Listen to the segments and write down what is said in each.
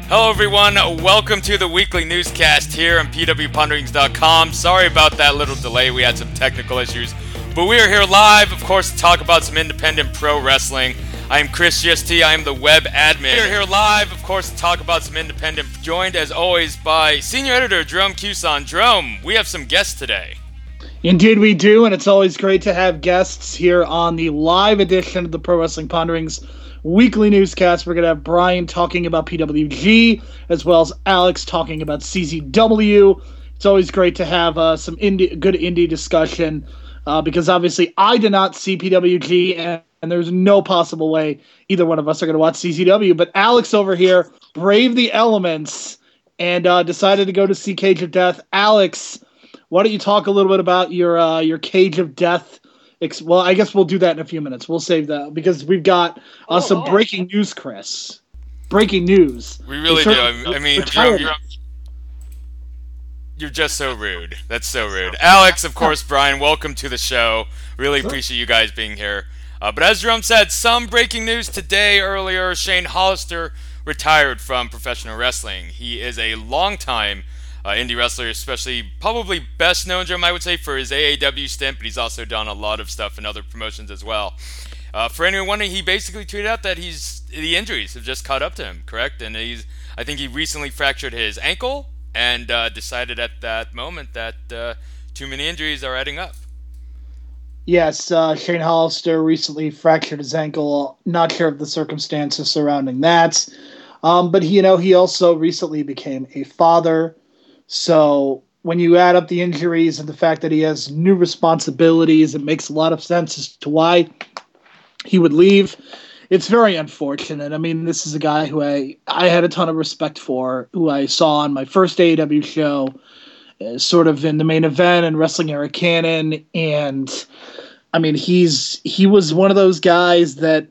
Hello everyone, welcome to the weekly newscast here on pwponderings.com. Sorry about that little delay, we had some technical issues. But we are here live, of course, to talk about some independent pro wrestling. I am Chris GST, I am the web admin. We are here live, of course, to talk about some independent, joined as always by senior editor Jerome Cuson. Jerome, we have some guests today. Indeed we do, and it's always great to have guests here on the live edition of the Pro Wrestling Ponderings weekly newscast. We're going to have Brian talking about PWG, as well as Alex talking about CZW. It's always great to have some good indie discussion, because obviously I did not see PWG, and there's no possible way either one of us are going to watch CZW. But Alex over here braved the elements and decided to go to see Cage of Death. Alex, why don't you talk a little bit about your Cage of Death? Well, I guess we'll do that in a few minutes. We'll save that because we've got some breaking news, Chris. Breaking news. We really do. I mean, you're just so rude. That's so rude. Alex, of course, Brian, welcome to the show. Really appreciate you guys being here. But as Jerome said, some breaking news today earlier. Shane Hollister retired from professional wrestling. He is a longtime indie wrestler, especially probably best known, Jerome, I would say, for his AAW stint, but he's also done a lot of stuff in other promotions as well. For anyone wondering, he basically tweeted out that the injuries have just caught up to him, correct? And I think he recently fractured his ankle and decided at that moment that too many injuries are adding up. Yes, Shane Hollister recently fractured his ankle. Not sure of the circumstances surrounding that. But he also recently became a father. So when you add up the injuries and the fact that he has new responsibilities, it makes a lot of sense as to why he would leave. It's very unfortunate. I mean, this is a guy who I had a ton of respect for, who I saw on my first AEW show, sort of in the main event and Wrestling Era Canon. And I mean, he was one of those guys that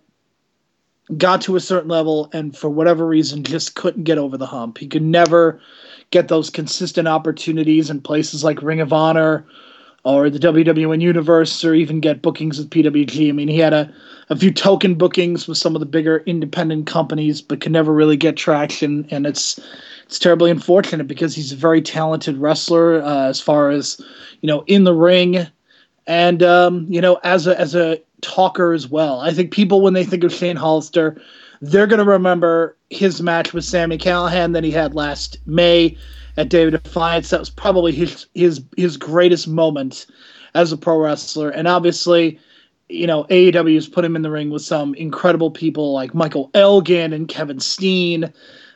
got to a certain level and for whatever reason just couldn't get over the hump. He could never get those consistent opportunities in places like Ring of Honor or the WWN Universe, or even get bookings with PWG. I mean, he had a few token bookings with some of the bigger independent companies, but could never really get traction. And it's terribly unfortunate because he's a very talented wrestler as far as, in the ring and, as a talker as well. I think people, when they think of Shane Hollister, they're going to remember his match with Sami Callihan that he had last May at Day of Defiance. That was probably his greatest moment as a pro wrestler. And obviously, AEW has put him in the ring with some incredible people like Michael Elgin and Kevin Steen.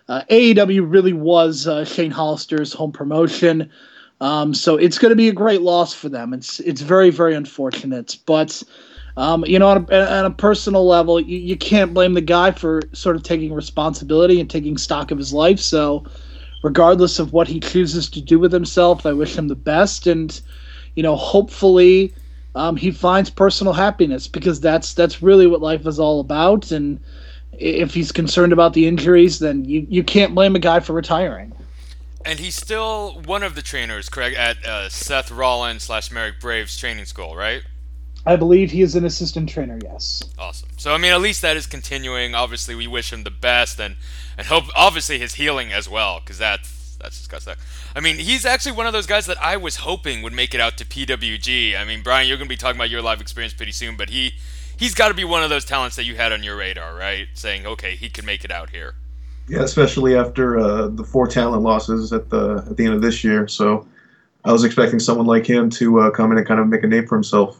AEW really was Shane Hollister's home promotion. So it's going to be a great loss for them. It's very, very unfortunate. But on a personal level, you can't blame the guy for sort of taking responsibility and taking stock of his life. So regardless of what he chooses to do with himself, I wish him the best. And, hopefully he finds personal happiness, because that's really what life is all about. And if he's concerned about the injuries, then you can't blame a guy for retiring. And he's still one of the trainers, correct, at Seth Rollins / Merrick Braves training school, right? I believe he is an assistant trainer, yes. Awesome. So, I mean, at least that is continuing. Obviously, we wish him the best and hope, obviously, his healing as well, because that's just got stuck. I mean, he's actually one of those guys that I was hoping would make it out to PWG. I mean, Brian, you're going to be talking about your live experience pretty soon, but he's got to be one of those talents that you had on your radar, right? Saying, okay, he can make it out here. Yeah, especially after the 4 talent losses at the end of this year. So I was expecting someone like him to come in and kind of make a name for himself.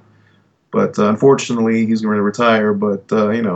But unfortunately, he's going to retire. But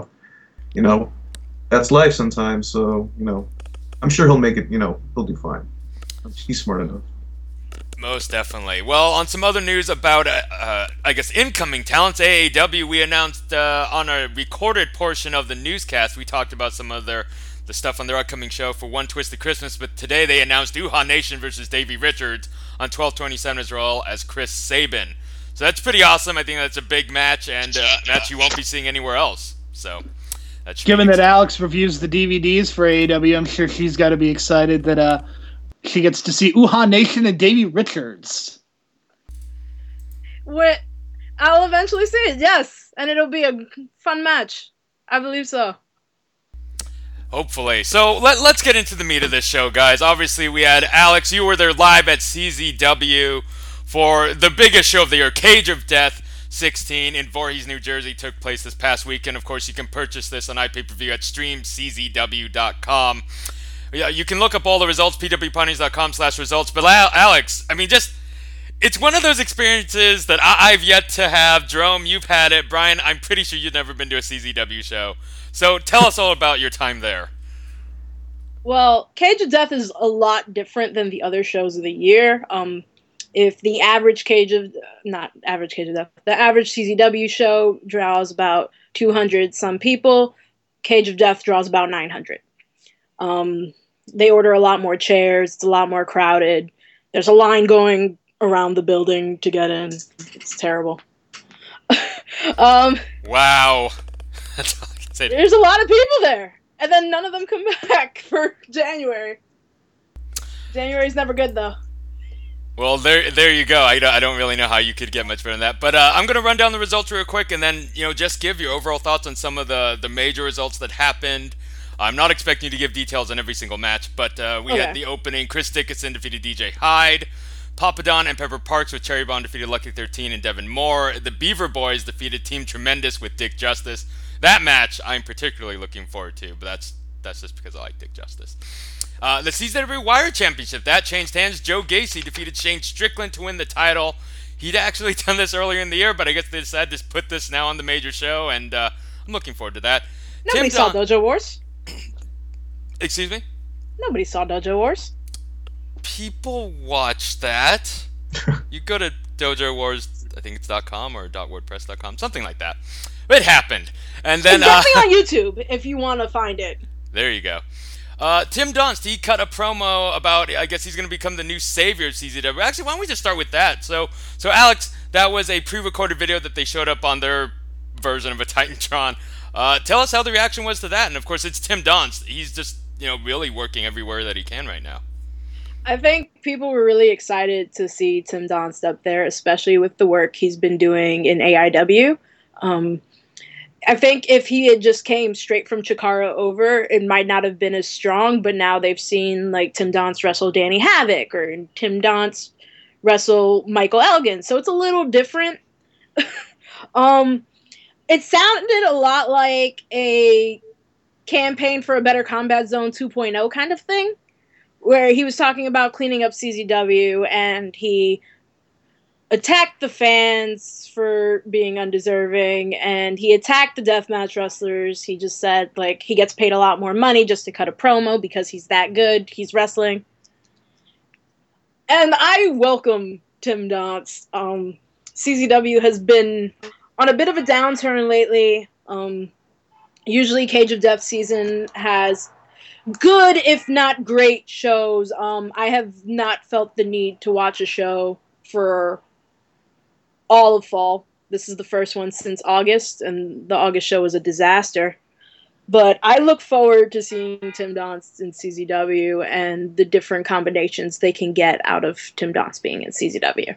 that's life sometimes. So I'm sure he'll make it. He'll do fine. He's smart enough. Most definitely. Well, on some other news about, I guess, incoming talents, AAW, we announced on a recorded portion of the newscast, we talked about some of the stuff on their upcoming show for One Twisted Christmas, but today they announced Uhaa Nation versus Davey Richards on 12/27 as well as Chris Sabin. So that's pretty awesome. I think that's a big match, and a match you won't be seeing anywhere else. So, given that Alex reviews the DVDs for AEW, I'm sure she's got to be excited that she gets to see Uhaa Nation and Davey Richards. I'll eventually see it, yes, and it'll be a fun match. I believe so. Hopefully. So let's get into the meat of this show, guys. Obviously, we had Alex. You were there live at CZW for the biggest show of the year, Cage of Death 16 in Voorhees, New Jersey. Took place this past weekend. Of course, you can purchase this on iPay-per-view at streamczw.com. Yeah, you can look up all the results, pwponies.com/results. But Alex, I mean, it's one of those experiences that I've yet to have. Jerome, you've had it. Brian, I'm pretty sure you've never been to a CZW show. So tell us all about your time there. Well, Cage of Death is a lot different than the other shows of the year. If the average the average CZW show draws about 200 some people, Cage of Death draws about 900. They order a lot more chairs. It's a lot more crowded. There's a line going around the building to get in. It's terrible. Wow. That's all I can say. There's a lot of people there. And then none of them come back for January. January's never good, though. Well, there you go. I don't really know how you could get much better than that. But I'm going to run down the results real quick and then, just give your overall thoughts on some of the major results that happened. I'm not expecting you to give details on every single match, but we had the opening. Chris Dickinson defeated DJ Hyde. Papadon and Pepper Parks with Cherry Bomb defeated Lucky 13 and Devin Moore. The Beaver Boys defeated Team Tremendous with Dick Justice. That match I'm particularly looking forward to, but that's just because I like Dick Justice. The CZW Wire Championship, that changed hands. Joe Gacy defeated Shane Strickland to win the title. He'd actually done this earlier in the year, but I guess they decided to put this now on the major show, and I'm looking forward to that. Nobody saw Dojo Wars. Excuse me? Nobody saw Dojo Wars. People watch that. You go to Dojo Wars, I think it's .com or .wordpress.com, something like that. It happened. And then it's definitely on YouTube if you want to find it. There you go. Tim Dunst, he cut a promo about, I guess he's going to become the new savior of CZW. Actually, why don't we just start with that? So Alex, that was a pre-recorded video that they showed up on their version of a Titantron. Tell us how the reaction was to that. And of course, it's Tim Dunst. He's just, really working everywhere that he can right now. I think people were really excited to see Tim Dunst up there, especially with the work he's been doing in AIW. I think if he had just came straight from Chikara over, it might not have been as strong, but now they've seen like Tim Dunst wrestle Danny Havoc or Tim Dunst wrestle Michael Elgin. So it's a little different. It sounded a lot like a campaign for a Better Combat Zone 2.0 kind of thing, where he was talking about cleaning up CZW and he attacked the fans for being undeserving, and he attacked the deathmatch wrestlers. He just said, he gets paid a lot more money just to cut a promo because he's that good. He's wrestling. And I welcome Tim Dunst. CZW has been on a bit of a downturn lately. Usually Cage of Death season has good, if not great, shows. I have not felt the need to watch a show for all of fall. This is the first one since August, and the August show was a disaster. But I look forward to seeing Tim Dunst in CZW and the different combinations they can get out of Tim Dunst being in CZW.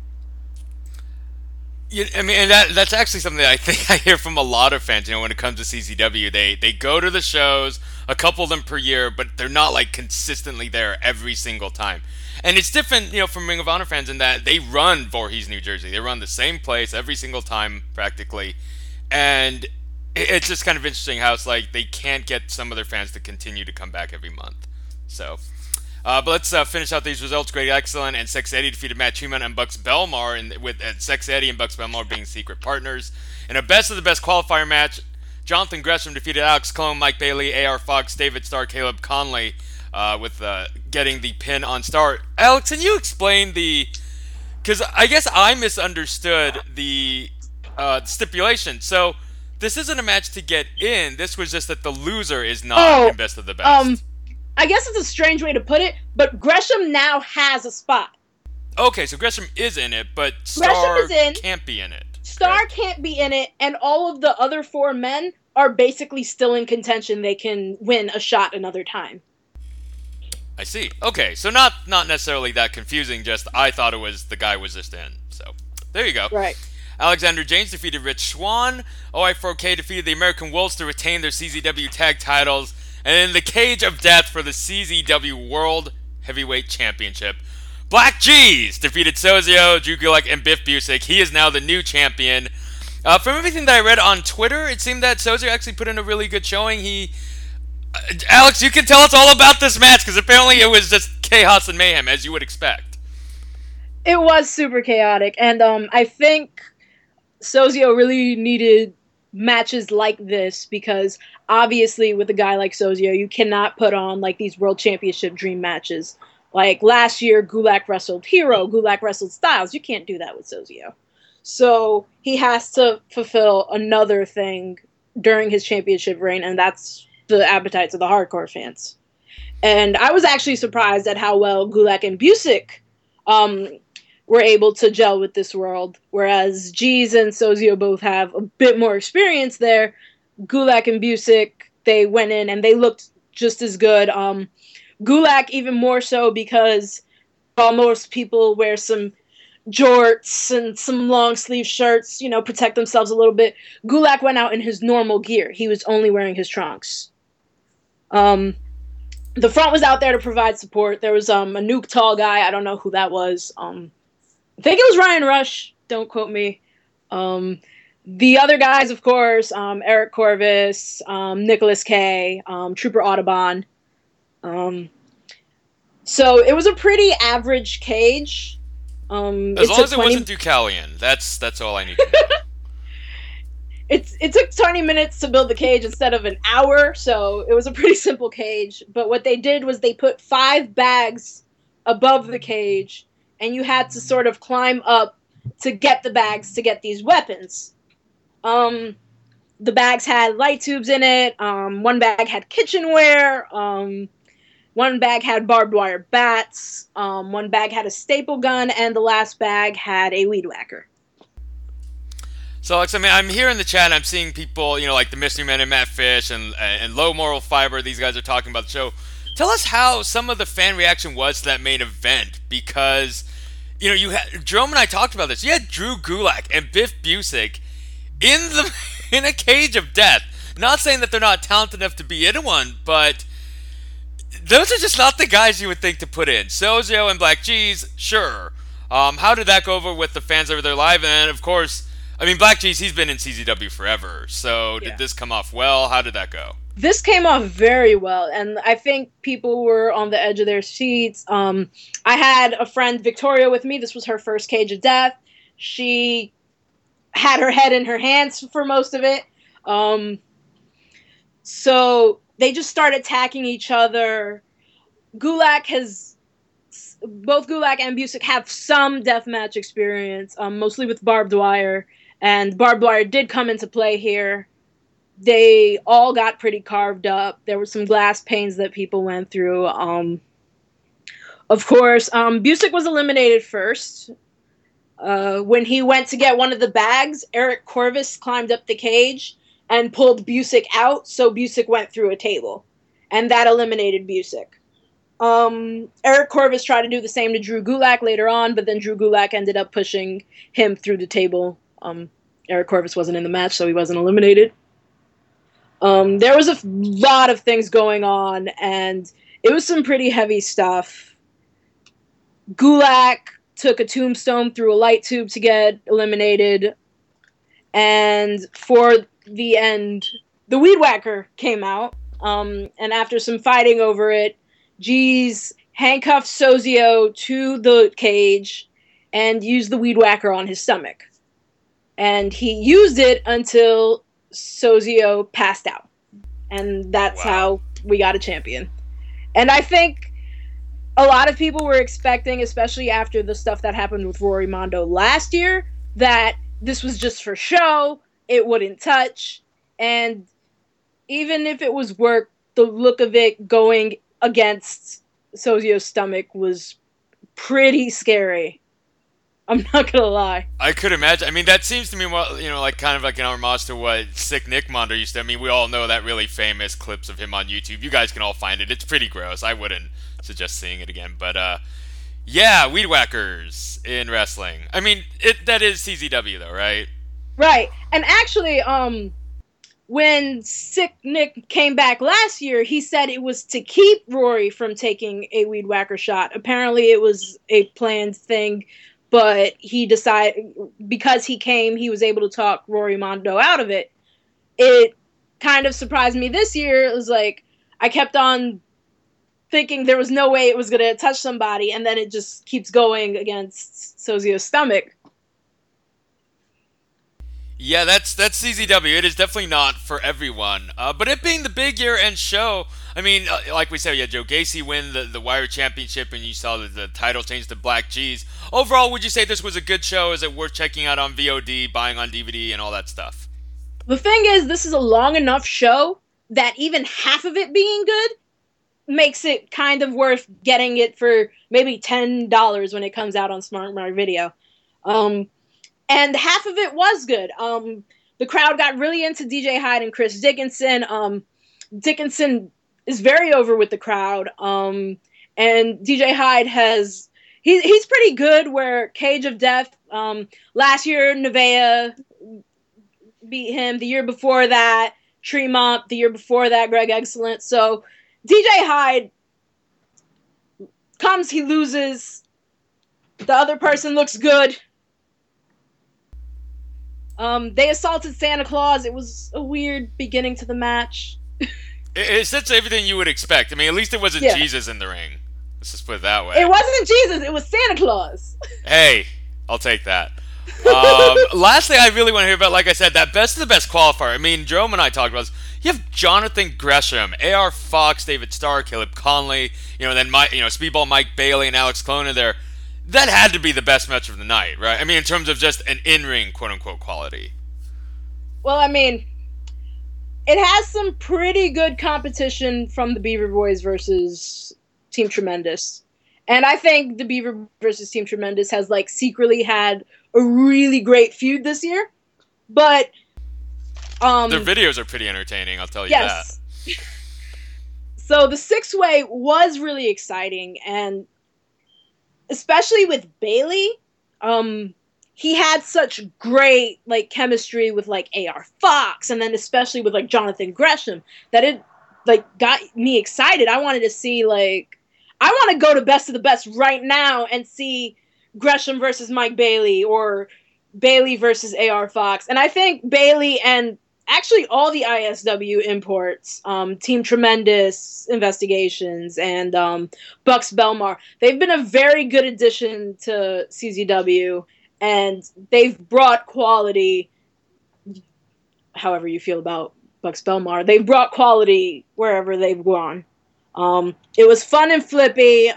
Yeah, I mean, and that's actually something that I think I hear from a lot of fans. When it comes to CZW, they go to the shows, a couple of them per year, but they're not consistently there every single time. And it's different, from Ring of Honor fans in that they run Voorhees, New Jersey. They run the same place every single time, practically. And it's just kind of interesting how it's they can't get some of their fans to continue to come back every month. So, but let's finish out these results. Greg Excellent and Sex Eddie defeated Matt Tremont and Bucks Belmar, with Sex Eddie and Bucks Belmar being secret partners. In a best of the best qualifier match, Jonathan Gresham defeated Alex Clone, Mike Bailey, A.R. Fox, David Starr, Caleb Conley, with getting the pin on Starr. Alex, can you explain because I guess I misunderstood the stipulation. So this isn't a match to get in. This was just that the loser is not in best of the best. I guess it's a strange way to put it, but Gresham now has a spot. Okay, so Gresham is in it, but Starr can't be in it. Starr can't be in it, and all of the other four men are basically still in contention. They can win a shot another time. I see. Okay, so not necessarily that confusing, just I thought it was the guy was just in. So, there you go. Right. Alexander James defeated Rich Swann. OI4K defeated the American Wolves to retain their CZW tag titles. And in the cage of death for the CZW World Heavyweight Championship, Black G's defeated Sozio, Drew Gulak, and Biff Busick. He is now the new champion. From everything that I read on Twitter, it seemed that Sozio actually put in a really good showing. Alex, you can tell us all about this match, because apparently it was just chaos and mayhem, as you would expect. It was super chaotic, and I think Sozio really needed matches like this, because obviously with a guy like Sozio, you cannot put on like these World Championship dream matches. Like last year, Gulak wrestled Hero, Gulak wrestled Styles. You can't do that with Sozio. So he has to fulfill another thing during his championship reign, and that's the appetites of the hardcore fans. And I was actually surprised at how well Gulak and Busick were able to gel with this world, whereas G's and Sozio both have a bit more experience there. Gulak and Busick, they went in and they looked just as good. Gulak even more so, because while most people wear some jorts and some long sleeve shirts, you know, protect themselves a little bit, Gulak went out in his normal gear. He was only wearing his trunks. The front was out there to provide support. There was a Nuke tall guy. I don't know who that was. I think it was Ryan Rush. Don't quote me. The other guys, of course, Eric Corvus, Nicholas K, Trooper Audubon. So it was a pretty average cage. As long as it wasn't Deucalion. That's all I need to know. It took 20 minutes to build the cage instead of an hour, so it was a pretty simple cage. But what they did was they put 5 bags above the cage, and you had to sort of climb up to get the bags to get these weapons. The bags had light tubes in it. One bag had kitchenware. One bag had barbed wire bats. One bag had a staple gun, and the last bag had a weed whacker. So, Alex, I mean, I'm here in the chat, and I'm seeing people, you know, like the Mystery Men and Matt Fish and Low Moral Fiber. These guys are talking about the show. Tell us how some of the fan reaction was to that main event, because, you know, you had Jerome and I talked about this. You had Drew Gulak and Biff Busick in a cage of death. Not saying that they're not talented enough to be in one, but those are just not the guys you would think to put in. Sozio and Black G's, sure. How did that go over with the fans over there live? And of course, I mean, Black G's, he's been in CZW forever. So did this come off well? How did that go? This came off very well, and I think people were on the edge of their seats. I had a friend, Victoria, with me. This was her first cage of death. She had her head in her hands for most of it. So they just started attacking each other. Both Gulak and Busick have some deathmatch experience, mostly with barbed wire, and barbed wire did come into play here. They all got pretty carved up. There were some glass panes that people went through. Of course, Busick was eliminated first. When he went to get one of the bags, Eric Corvus climbed up the cage and pulled Busick out, so Busick went through a table. And that eliminated Busick. Eric Corvus tried to do the same to Drew Gulak later on, but then Drew Gulak ended up pushing him through the table. Eric Corvus wasn't in the match, so he wasn't eliminated. There was a lot of things going on, and it was some pretty heavy stuff. Gulak took a tombstone through a light tube to get eliminated, and for the end, the weed whacker came out, and after some fighting over it, G's handcuffed Sozio to the cage and used the weed whacker on his stomach. And he used it until Sozio passed out. And that's how we got a champion. And I think a lot of people were expecting, especially after the stuff that happened with Rory Mondo last year, that this was just for show, it wouldn't touch. And even if it was work, the look of it going against Sozio's stomach was pretty scary. I'm not gonna lie. I could imagine. I mean, that seems to me, you know, like kind of like an homage to what Sick Nick Mondo used to. I mean, we all know that really famous clips of him on YouTube. You guys can all find it. It's pretty gross. I wouldn't suggest seeing it again. But yeah, weed whackers in wrestling. I mean, that is CZW though, right? Right. And actually, when Sick Nick came back last year, he said it was to keep Rory from taking a weed whacker shot. Apparently it was a planned thing, but he decided, because he came, he was able to talk Rory Mondo out of it. It kind of surprised me this year. It was like, I kept on thinking there was no way it was going to touch somebody, and then it just keeps going against Sozio's stomach. Yeah, that's CZW. It is definitely not for everyone. But it being the big year-end show, I mean, like we said, you had Joe Gacy win the Wire Championship, and you saw the title change to Black G's. Overall, would you say this was a good show? Is it worth checking out on VOD, buying on DVD, and all that stuff? The thing is, this is a long enough show that even half of it being good makes it kind of worth getting it for maybe $10 when it comes out on Smart Mark Video. And half of it was good. The crowd got really into DJ Hyde and Chris Dickinson. Dickinson is very over with the crowd. And DJ Hyde he's pretty good, where Cage of Death, last year Nevaeh beat him. The year before that, Tremont. The year before that, Greg Excellent. So DJ Hyde comes, he loses. The other person looks good. They assaulted Santa Claus. It was a weird beginning to the match. It's everything you would expect. I mean, at least it wasn't Jesus in the ring. Let's just put it that way. It wasn't Jesus. It was Santa Claus. Hey, I'll take that. Last thing I really want to hear about, like I said, that best of the best qualifier. I mean, Jerome and I talked about this. You have Jonathan Gresham, AR Fox, David Starr, Caleb Conley, then Speedball Mike Bailey and Alex Colonna there. That had to be the best match of the night, right? I mean, in terms of just an in-ring, quote-unquote, quality. Well, I mean, it has some pretty good competition from the Beaver Boys versus Team Tremendous. And I think the Beaver versus Team Tremendous has, secretly had a really great feud this year. But, their videos are pretty entertaining, I'll tell you that. So the six-way was really exciting, and especially with Bailey, he had such great chemistry with AR Fox, and then especially with Jonathan Gresham, that it got me excited. I wanted to see I want to go to Best of the Best right now and see Gresham versus Mike Bailey, or Bailey versus AR Fox. And I think Bailey and actually all the ISW imports, Team Tremendous Investigations, and Bucks Belmar, they've been a very good addition to CZW, and they've brought quality, however you feel about Bucks Belmar, they've brought quality wherever they've gone. It was fun and flippy.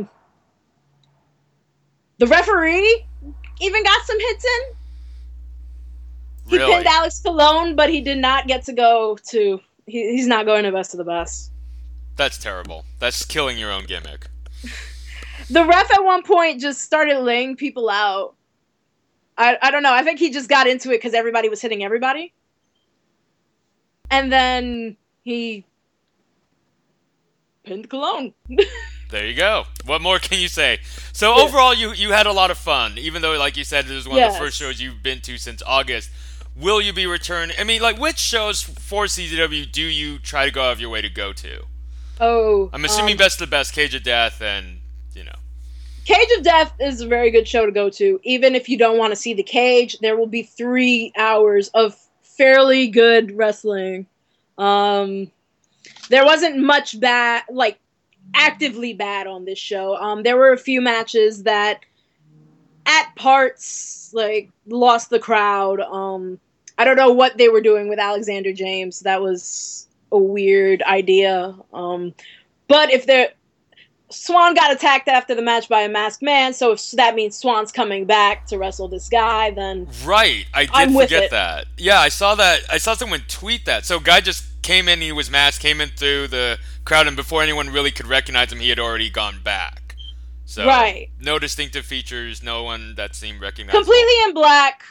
The referee even got some hits in. He pinned Alex Colon, but he did not get to go to... He's not going to Best of the Best. That's terrible. That's killing your own gimmick. The ref at one point just started laying people out. I don't know. I think he just got into it because everybody was hitting everybody. And then he pinned Colon. There you go. What more can you say? So overall, you had a lot of fun, even though, like you said, it was one of the first shows you've been to since August. Will you be returning? I mean, which shows for CZW do you try to go out of your way to go to? I'm assuming Best of the Best, Cage of Death, and, Cage of Death is a very good show to go to. Even if you don't want to see the cage, there will be 3 hours of fairly good wrestling. There wasn't much bad, actively bad on this show. There were a few matches that, at parts, lost the crowd. I don't know what they were doing with Alexander James. That was a weird idea. But if Swan got attacked after the match by a masked man, so if that means Swan's coming back to wrestle this guy, then right, I did forget that. Yeah, I saw that. I saw someone tweet that. So guy just came in, he was masked, came in through the crowd, and before anyone really could recognize him, he had already gone back. So no distinctive features, no one that seemed recognizable. Completely in black.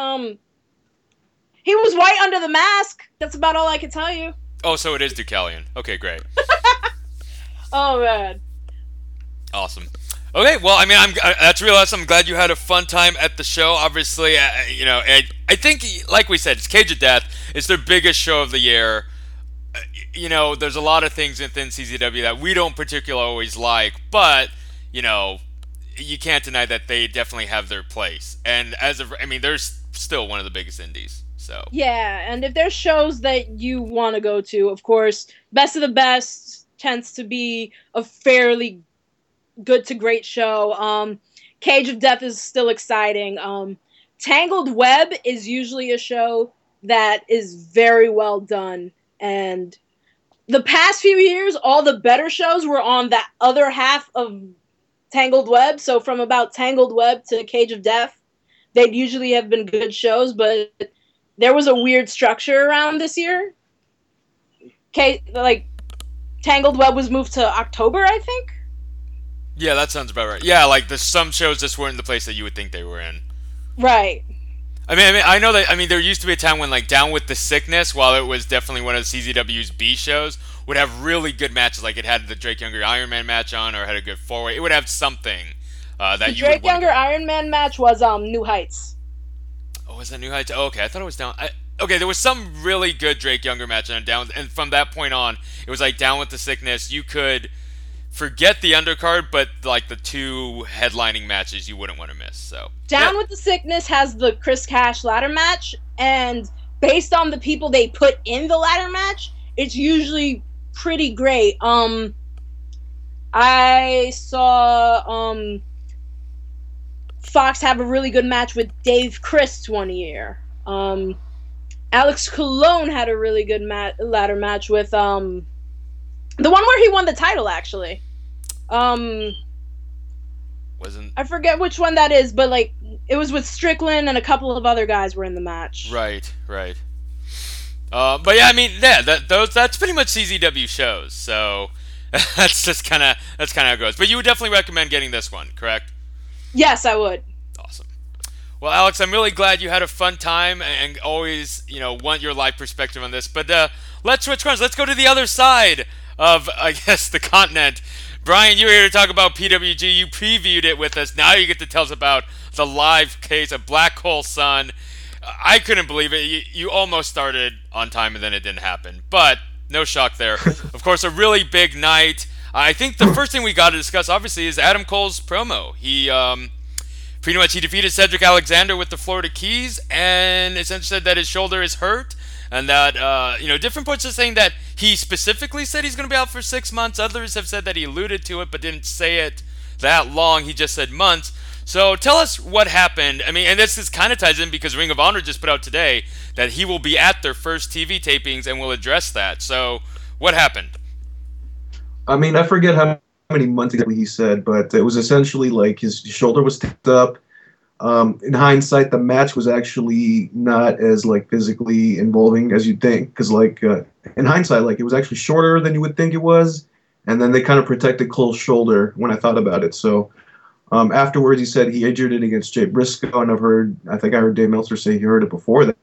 He was white under the mask. That's about all I can tell you. Oh, so it is Deucalion. Okay, great. Oh, man. Awesome. Okay, well, I mean, that's real awesome. I'm glad you had a fun time at the show. Obviously, and I think, like we said, it's Cage of Death. It's their biggest show of the year. There's a lot of things within CZW that we don't particularly always like, but you can't deny that they definitely have their place. And they're still one of the biggest indies. So yeah, and if there's shows that you want to go to, of course, Best of the Best tends to be a fairly good to great show. Cage of Death is still exciting. Tangled Web is usually a show that is very well done. And the past few years, all the better shows were on that other half of Tangled Web. So from about Tangled Web to Cage of Death, they'd usually have been good shows, but there was a weird structure around this year. Tangled Web was moved to October, I think. yeah, that sounds about right. Yeah, like some shows just weren't in the place that you would think they were in. Right. I know that. There used to be a time when, like, Down with the Sickness, while it was definitely one of CZW's B shows, would have really good matches. Like, it had the Drake Younger Iron Man match on, or had a good four-way. It would have something that the you would Drake Younger Iron Man match was New Heights. Oh, was that New Heights? Oh, okay, I thought it was Down. Okay, there was some really good Drake Younger match on Down, and from that point on, it was like Down with the Sickness. You could forget the undercard, but like the two headlining matches you wouldn't want to miss. So Down with the Sickness has the Chris Cash ladder match, and based on the people they put in the ladder match, it's usually pretty great. I saw Fox have a really good match with Dave Christ one year. Alex Colon had a really good ladder match with the one where he won the title, actually. wasn't I forget which one that is, but like it was with Strickland and a couple of other guys were in the match. right. But yeah, that's pretty much CZW shows. So that's kind of how it goes. But you would definitely recommend getting this one, correct? Yes, I would. Awesome. Well, Alex, I'm really glad you had a fun time and always, want your live perspective on this. But let's switch corners. Let's go to the other side of, I guess, the continent. Brian, you were here to talk about PWG. You previewed it with us. Now you get to tell us about the live case of Black Hole Sun. I couldn't believe it. You almost started on time and then it didn't happen. But no shock there. Of course, a really big night. I think the first thing we got to discuss, obviously, is Adam Cole's promo. He pretty much defeated Cedric Alexander with the Florida Keys, and essentially said that his shoulder is hurt, and that different points are saying that he specifically said he's going to be out for 6 months. Others have said that he alluded to it, but didn't say it that long. He just said months. So tell us what happened. And this kind of ties in because Ring of Honor just put out today that he will be at their first TV tapings and will address that. So what happened? I forget how many months exactly he said, but it was essentially like his shoulder was tipped up. In hindsight, the match was actually not as like physically involving as you'd think, because in hindsight, it was actually shorter than you would think it was, and then they kind of protected Cole's shoulder when I thought about it. So afterwards, he said he injured it against Jay Briscoe, and I think I heard Dave Meltzer say he heard it before that.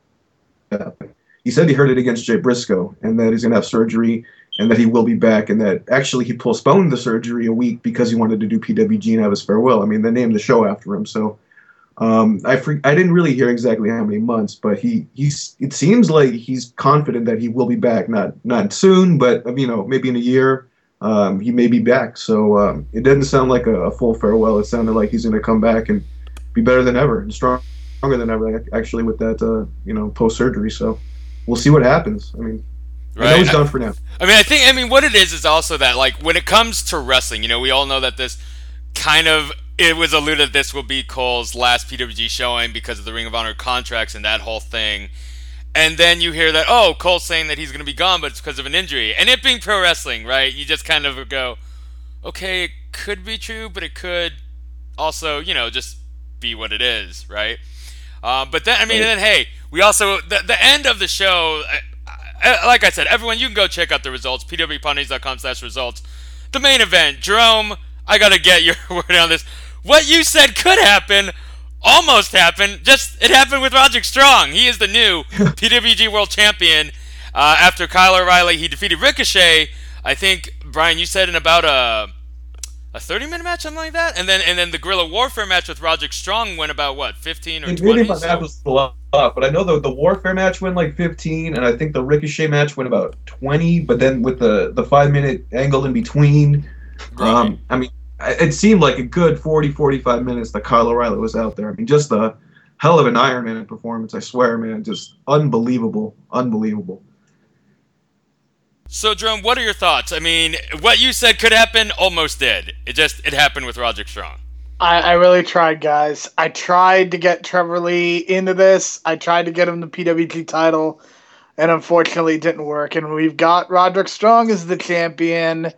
He said he heard it against Jay Briscoe, and that he's gonna have surgery, and that he will be back, and that actually he postponed the surgery a week because he wanted to do PWG and have his farewell. They named the show after him, so I didn't really hear exactly how many months, but it seems like he's confident that he will be back, not soon, but maybe in a year he may be back. So it doesn't sound like a full farewell. It sounded like he's going to come back and be better than ever and stronger than ever, actually, with that post surgery. So we'll see what happens. Right. I know he's done for now. I think what it is also that, like, when it comes to wrestling, we all know that this it was alluded that this will be Cole's last PWG showing because of the Ring of Honor contracts and that whole thing. And then you hear that, Cole's saying that he's going to be gone, but it's because of an injury. And it being pro wrestling, right? You just kind of go, okay, it could be true, but it could also, just be what it is, right? But then, then, hey, we also, the end of the show, like I said, everyone, you can go check out the results, pwponnies.com/results. The main event, Jerome, I got to get your word on this. What you said could happen almost happened. It happened with Roderick Strong. He is the new PWG World Champion. After Kyle O'Reilly, he defeated Ricochet. I think, Brian, you said in about a 30-minute match, something like that, and then the Guerrilla Warfare match with Roderick Strong went about what, 15 or 20? Maybe my math was a lot, but I know the Warfare match went like 15, and I think the Ricochet match went about 20. But then with the 5-minute angle in between, Right. I mean, it seemed like a good 40-45 minutes that Kyle O'Reilly was out there. I mean, just a hell of an Iron Man performance, I swear, man, just unbelievable. So, Jerome, what are your thoughts? I mean, what you said could happen almost did. It happened with Roderick Strong. I really tried, guys. I tried to get Trevor Lee into this. I tried to get him the PWG title, and unfortunately it didn't work. And we've got Roderick Strong as the champion.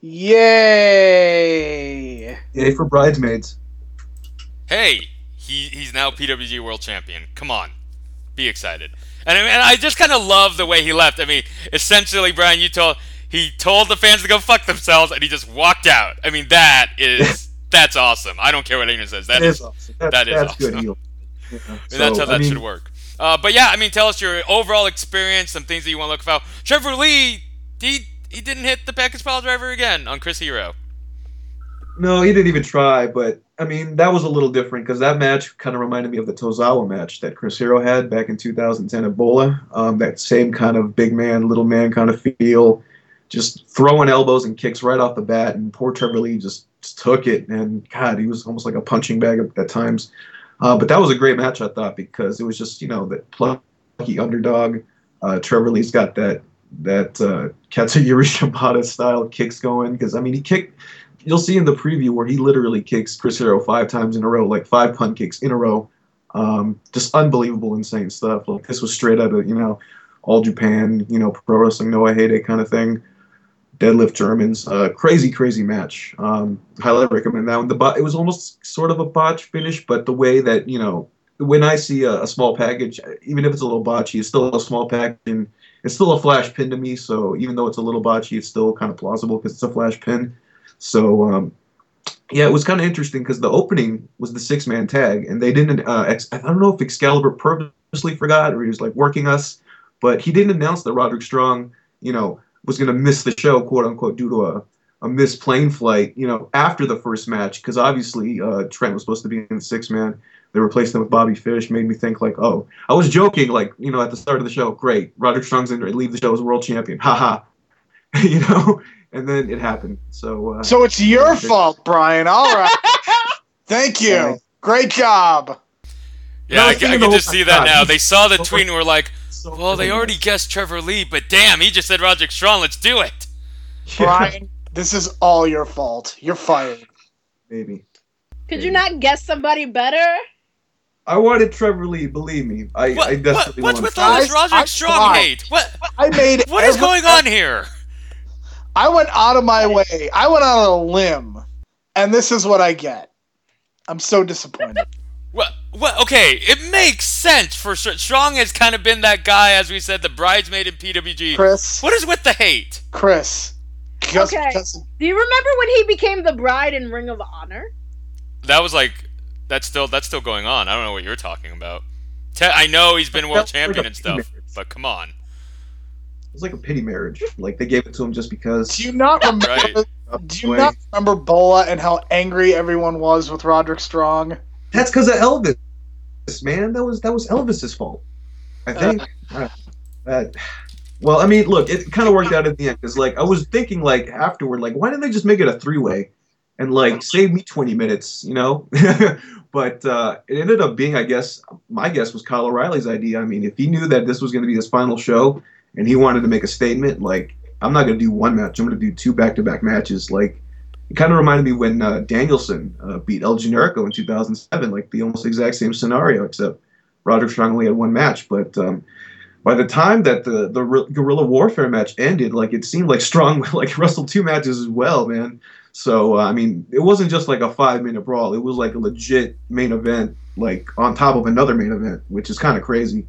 Yay! Yay for bridesmaids. Hey, he's now PWG World Champion. Come on, be excited. And I just kind of love the way he left. I mean, essentially, Brian, he told the fans to go fuck themselves, and he just walked out. I mean, that's awesome. I don't care what anyone says. That is awesome. That's awesome. good. Heel. And that's how that should work. But yeah, I mean, tell us your overall experience, some things that you want to look for. Trevor Lee, he didn't hit the package pile driver again on Chris Hero. No, he didn't even try, but I mean, that was a little different because that match kind of reminded me of the Tozawa match that Chris Hero had back in 2010 at Bola. That same kind of big man, little man kind of feel, just throwing elbows and kicks right off the bat, and poor Trevor Lee just took it, and God, he was almost like a punching bag at times. But that was a great match, I thought, because it was just, that plucky underdog. Trevor Lee's got that Katsuyori Shibata style kicks going, because, I mean, he kicked... You'll see in the preview where he literally kicks Chris Hero 5 times in a row, like 5 punt kicks in a row. Just unbelievable, insane stuff. Like, this was straight out of, All Japan, Pro Wrestling Noah Heyday kind of thing. Deadlift Germans. Crazy match. Highly recommend that one. It was almost sort of a botch finish, but the way that, when I see a small package, even if it's a little botchy, it's still a small package, and it's still a flash pin to me, so even though it's a little botchy, it's still kind of plausible because it's a flash pin. So, yeah, it was kind of interesting because the opening was the 6-man tag, and they didn't, I don't know if Excalibur purposely forgot or he was, working us, but he didn't announce that Roderick Strong, was going to miss the show, quote-unquote, due to a missed plane flight, after the first match, because obviously Trent was supposed to be in the 6-man. They replaced him with Bobby Fish, made me think, I was joking, at the start of the show, great, Roderick Strong's in there, leave the show as world champion, haha, And then it happened. So it's your fault, Brian. All right. Thank you. Great job. Yeah, I can just see that now. They saw the tweet and were like, well, they already guessed Trevor Lee, but damn, he just said Roderick Strong. Let's do it. Brian, this is all your fault. You're fired. Maybe. Could you not guess somebody better? I wanted Trevor Lee, believe me. I desperately what's wanted with all this Roderick Strong hate? What is going on here? I went out of my way. I went out on a limb, and this is what I get. I'm so disappointed. What? Okay, it makes sense for Strong has kind of been that guy, as we said, the bridesmaid in PWG. Chris. What is with the hate? Chris. Do you remember when he became the bride in Ring of Honor? That was that's still going on. I don't know what you're talking about. I know he's been world champion and stuff, but come on. It was like a pity marriage. They gave it to him just because. Do you not remember? Right. Do you not remember Bola and how angry everyone was with Roderick Strong? That's because of Elvis, man. That was Elvis's fault, I think. Well, I mean, look, it kind of worked out at the end because, I was thinking, afterward, why didn't they just make it a 3-way and save me 20 minutes, But it ended up being, I guess, my guess was Kyle O'Reilly's idea. I mean, if he knew that this was going to be his final show. And he wanted to make a statement, I'm not going to do one match. I'm going to do 2 back-to-back matches. It kind of reminded me when Danielson beat El Generico in 2007, the almost exact same scenario, except Roderick Strong only had 1 match. But by the time that the Guerrilla Warfare match ended, it seemed like Strong wrestled 2 matches as well, man. So, I mean, it wasn't just a 5-minute brawl. It was a legit main event, on top of another main event, which is kind of crazy.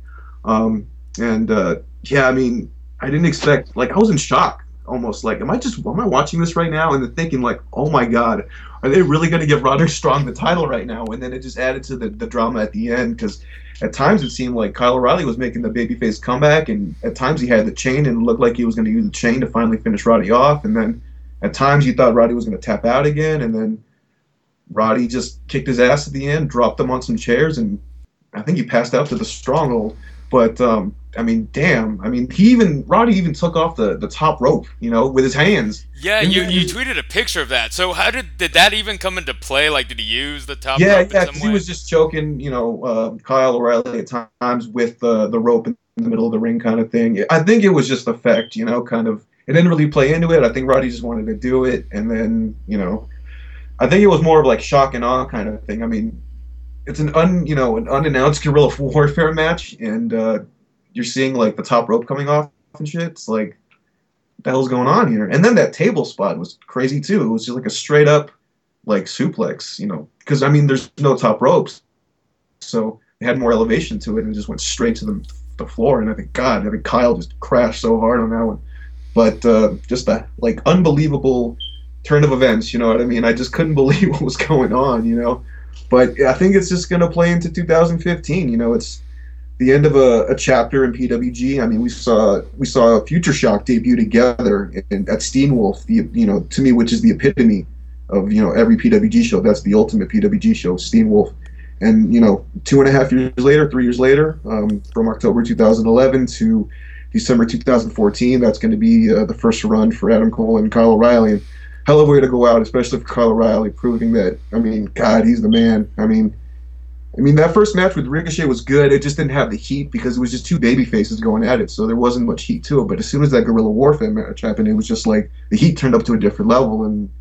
Yeah, I mean, I didn't expect, I was in shock almost. Am I watching this right now? And then thinking, oh my God, are they really going to give Roderick Strong the title right now? And then it just added to the drama at the end because at times it seemed like Kyle O'Reilly was making the babyface comeback, and at times he had the chain and it looked like he was going to use the chain to finally finish Roddy off. And then at times you thought Roddy was going to tap out again, and then Roddy just kicked his ass at the end, dropped him on some chairs, and I think he passed out to the stronghold. But I mean, damn! I mean, Roddy even took off the top rope, with his hands. Yeah, you tweeted a picture of that. So how did that even come into play? Like, did he use the top rope? Yeah, because he was just choking, Kyle O'Reilly at times with the rope in the middle of the ring, kind of thing. I think it was just effect, kind of. It didn't really play into it. I think Roddy just wanted to do it, and then, I think it was more of like shock and awe kind of thing. I mean, it's an unannounced guerrilla warfare match, and you're seeing like the top rope coming off and shit. It's like, what the hell's going on here? And then that table spot was crazy too. It was just like a straight up like suplex, because I mean, there's no top ropes, so it had more elevation to it, and it just went straight to the floor. And I think Kyle just crashed so hard on that one. But just a like unbelievable turn of events, you know what I mean? I just couldn't believe what was going on, But I think it's just going to play into 2015. It's the end of a chapter in PWG. I mean, we saw Future Shock debut together at Steenwolf, to me, which is the epitome of, every PWG show. That's the ultimate PWG show, Steenwolf. And, 3 years later, from October 2011 to December 2014, that's going to be the first run for Adam Cole and Kyle O'Reilly. And hell of a way to go out, especially for Kyle O'Reilly, proving that, I mean, God, he's the man. I mean, that first match with Ricochet was good. It just didn't have the heat because it was just two baby faces going at it, so there wasn't much heat to it. But as soon as that guerrilla warfare match happened, it was just like the heat turned up to a different level. And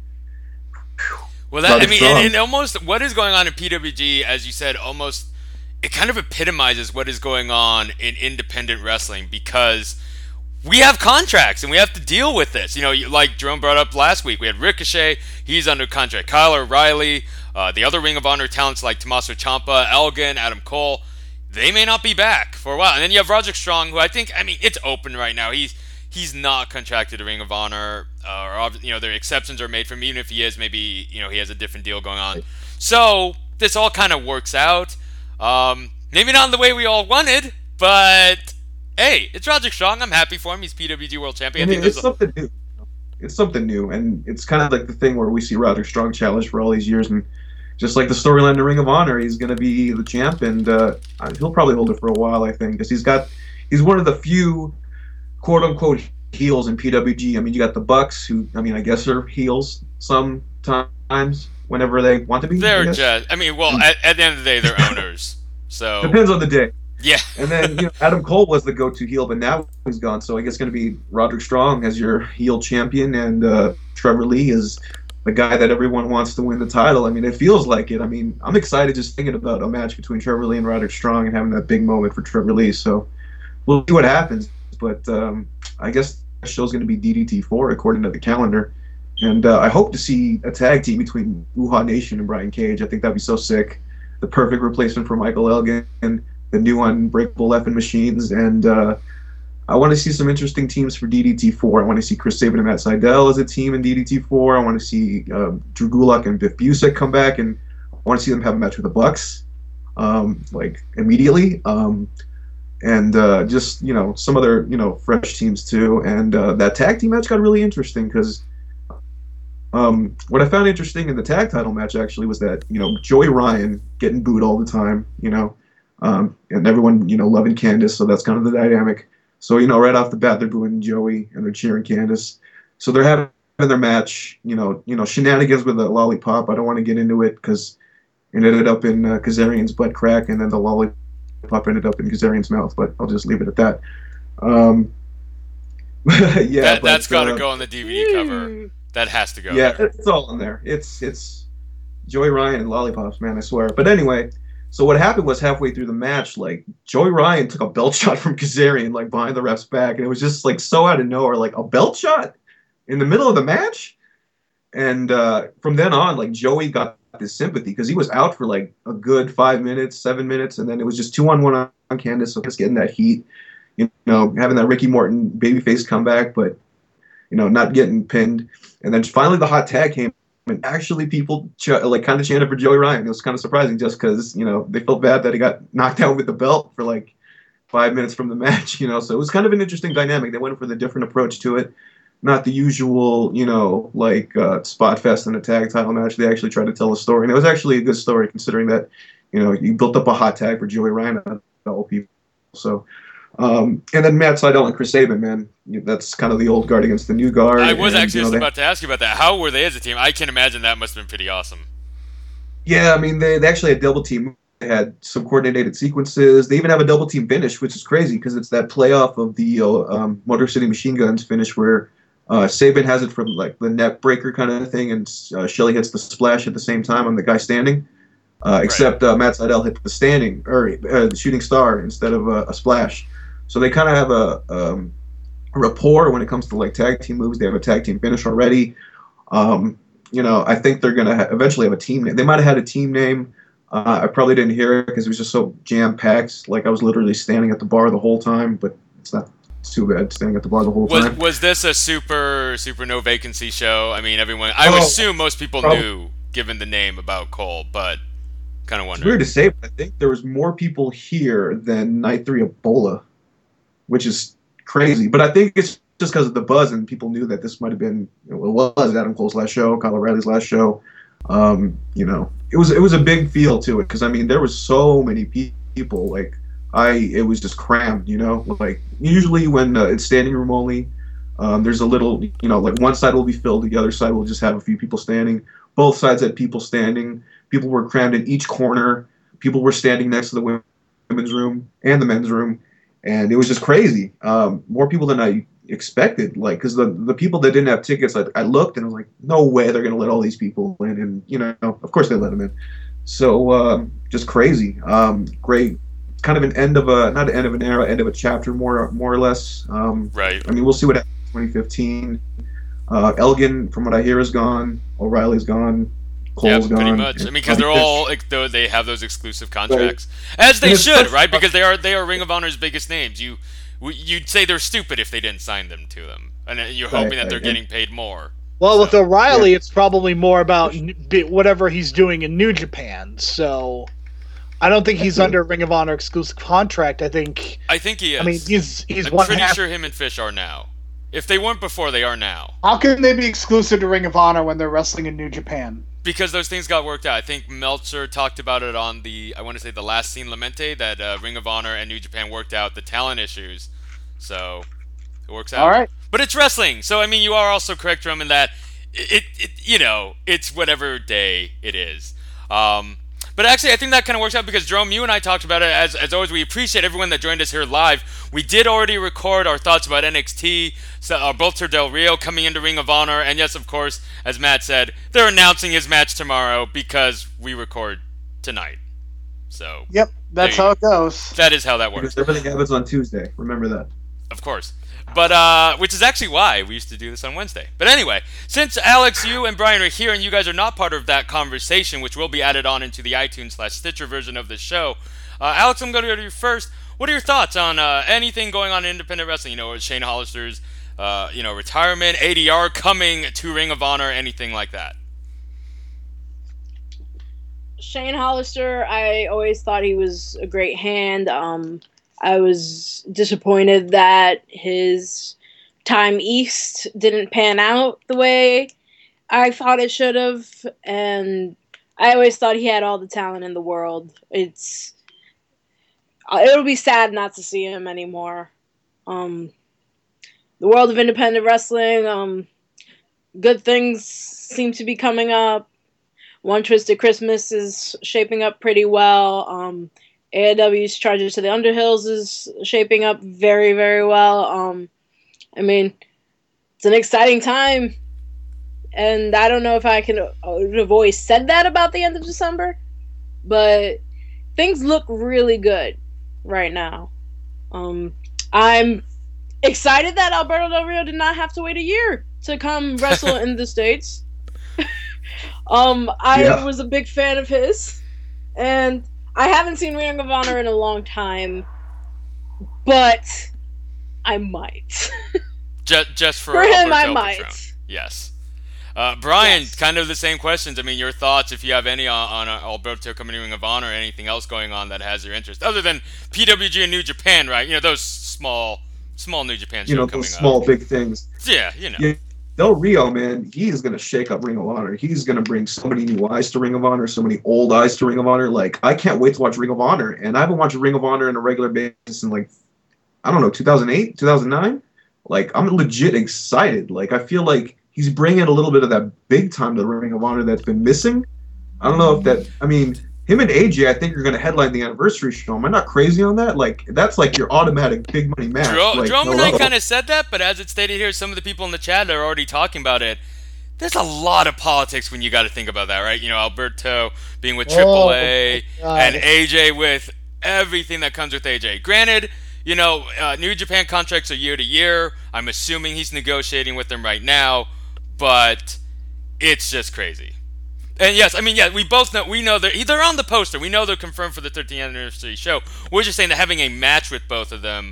well, and almost what is going on in PWG, as you said, almost it kind of epitomizes what is going on in independent wrestling, because we have contracts and we have to deal with this. Like Jerome brought up last week, we had Ricochet, he's under contract. Kyle O'Reilly, the other Ring of Honor talents like Tommaso Ciampa, Elgin, Adam Cole, they may not be back for a while. And then you have Roderick Strong, who it's open right now. He's not contracted to Ring of Honor, their exceptions are made for him. Even if he is, maybe he has a different deal going on. So this all kind of works out. Maybe not in the way we all wanted, but hey, it's Roderick Strong. I'm happy for him. He's PWG World Champion. It's something new. It's something new, and it's kind of like the thing where we see Roderick Strong challenge for all these years, and just like the storyline to Ring of Honor, he's going to be the champ, and he'll probably hold it for a while, I think, because he's one of the few quote-unquote heels in PWG. I mean, you got the Bucks, who, I guess are heels sometimes, whenever they want to be. They're just, at the end of the day, they're owners. So depends on the day. Yeah. And then, Adam Cole was the go-to heel, but now he's gone. So I guess it's going to be Roderick Strong as your heel champion, and Trevor Lee is the guy that everyone wants to win the title. I mean, it feels like it. I mean, I'm excited just thinking about a match between Trevor Lee and Roderick Strong and having that big moment for Trevor Lee. So we'll see what happens. But I guess the show's going to be DDT4 according to the calendar. And I hope to see a tag team between Uhaa Nation and Brian Cage. I think that'd be so sick. The perfect replacement for Michael Elgin, the new Unbreakable Effing Machines. And I want to see some interesting teams for DDT4. I want to see Chris Sabin and Matt Sydal as a team in DDT4. I want to see Drew Gulak and Biff Busick come back, and I want to see them have a match with the Bucks, immediately. And just, some other, fresh teams too. And that tag team match got really interesting because what I found interesting in the tag title match actually was that, Joey Ryan getting booed all the time, and everyone, loving Candice. So that's kind of the dynamic. So, right off the bat, they're booing Joey and they're cheering Candice. So they're having their match, shenanigans with the lollipop. I don't want to get into it because it ended up in Kazarian's butt crack, and then the lollipop ended up in Kazarian's mouth, but I'll just leave it at that. Yeah, that's got to go on the DVD cover. That has to go. Yeah, there. It's all in there. It's Joey Ryan and lollipops, man, I swear. But anyway, so what happened was halfway through the match, Joey Ryan took a belt shot from Kazarian, behind the ref's back, and it was just so out of nowhere, a belt shot in the middle of the match. And from then on, Joey got this sympathy because he was out for a good 5 minutes, 7 minutes, and then it was just 2-on-1 on Candice, so just getting that heat, having that Ricky Morton babyface comeback, but not getting pinned. And then finally the hot tag came, and actually people kind of chanted for Joey Ryan. It was kind of surprising just because, they felt bad that he got knocked out with the belt for 5 minutes from the match, So it was kind of an interesting dynamic. They went for the different approach to it. not the usual, like spot fest and a tag title match. They actually tried to tell a story, and it was actually a good story considering that, you built up a hot tag for Joey Ryan out of all people. So, and then Matt Sydal and Chris Sabin, man, that's kind of the old guard against the new guard. I was and, actually just about to ask you about that. How were they as a team? I can imagine that must have been pretty awesome. Yeah, I mean, they actually had double team. They had some coordinated sequences. They even have a double team finish, which is crazy because it's that playoff of the Motor City Machine Guns finish where Sabin has it from like the neck breaker kind of thing, and Shelley hits the splash at the same time on the guy standing. Except Matt Sydal hit the standing or the shooting star instead of a splash. So they kind of have a rapport when it comes to like tag team moves. They have a tag team finish already. I think they're gonna eventually have a team name. They might have had a team name. I probably didn't hear it because it was just so jam-packed. Like, I was literally standing at the bar the whole time, but it's not too bad standing at the bar the whole time. Was this a super no vacancy show? I mean, everyone... I would assume most people knew, given the name, about Cole, but kind of wondering. It's weird to say, but I think there was more people here than Night 3 of Bola, which is crazy. But I think it's just because of the buzz, and people knew that this might have been... It was Adam Cole's last show, Kyle O'Reilly's last show. It was a big feel to it because I mean there was so many people. Like it was just crammed. Like usually when it's standing room only, there's a little like one side will be filled, the other side will just have a few people standing. Both sides had people standing. People were crammed in each corner. People were standing next to the women's room and the men's room, and it was just crazy. More people than I expected, like, because the people that didn't have tickets, I looked and I was like, no way they're gonna let all these people in, and of course they let them in. So just crazy. Great, kind of an end of not an end of an era, end of a chapter, more or less. Right. I mean, we'll see what happens in 2015. Elgin, from what I hear, is gone. O'Reilly's gone. Cole's gone. Pretty much. I mean, because they're all though they have those exclusive contracts, right. As they should, right? Because they are Ring of Honor's biggest names. You'd say they're stupid if they didn't sign them to them, and you're hoping that they're getting paid more. Well, with O'Reilly, it's probably more about whatever he's doing in New Japan. So, I don't think he's under Ring of Honor exclusive contract. I think he is. I mean, he's I'm pretty sure him and Fish are now. If they weren't before, they are now. How can they be exclusive to Ring of Honor when they're wrestling in New Japan? Because those things got worked out. I think Meltzer talked about it on I want to say the last scene Lamente, that Ring of Honor and New Japan worked out the talent issues. So, it works out. All right. But it's wrestling. So, I mean, you are also correct, Drum, in that it's whatever day it is. But actually, I think that kind of works out because, Jerome, you and I talked about it. As always, we appreciate everyone that joined us here live. We did already record our thoughts about NXT, Alberto Del Rio coming into Ring of Honor. And yes, of course, as Matt said, they're announcing his match tomorrow because we record tonight. So yep, that's how it goes. That is how that works. Because everything happens on Tuesday. Remember that. Of course. But, which is actually why we used to do this on Wednesday. But anyway, since Alex, you and Brian are here and you guys are not part of that conversation, which will be added on into the iTunes/Stitcher version of this show, Alex, I'm going to go to you first. What are your thoughts on anything going on in independent wrestling? Shane Hollister's, retirement, ADR coming to Ring of Honor, anything like that? Shane Hollister, I always thought he was a great hand. I was disappointed that his time East didn't pan out the way I thought it should have, and I always thought he had all the talent in the world. It'll be sad not to see him anymore. The world of independent wrestling, good things seem to be coming up. One Twisted Christmas is shaping up pretty well. AIW's Charger to the Underhills is shaping up very, very well. I mean, it's an exciting time. And I don't know if I could have always said that about the end of December. But things look really good right now. I'm excited that Alberto Del Rio did not have to wait a year to come wrestle in the States. I was a big fan of his. And I haven't seen Ring of Honor in a long time, but I might. just for him, Alberto I might. Patron. Yes. Brian, Yes. kind of the same questions. I mean, your thoughts, if you have any on Alberto coming to Ring of Honor, or anything else going on that has your interest, other than PWG and New Japan, right? Those small small New Japan show coming those small up. big things. Yeah, Yeah, Del Rio, man, he is going to shake up Ring of Honor. He's going to bring so many new eyes to Ring of Honor, so many old eyes to Ring of Honor. Like, I can't wait to watch Ring of Honor. And I haven't watched Ring of Honor on a regular basis in, like, I don't know, 2008, 2009? Like, I'm legit excited. Like, I feel like he's bringing a little bit of that big time to the Ring of Honor that's been missing. I don't know if that, I mean, him and AJ, I think, are going to headline the anniversary show. Am I not crazy on that? Like, that's like your automatic big money match. Jerome and I kind of said that, but as it's stated here, some of the people in the chat are already talking about it. There's a lot of politics when you got to think about that, right? Alberto being with AAA and AJ with everything that comes with AJ. Granted, New Japan contracts are year to year. I'm assuming he's negotiating with them right now, but it's just crazy. And yes, I mean, yeah, we both know, we know they're on the poster. We know they're confirmed for the 13th anniversary show. We're just saying that having a match with both of them,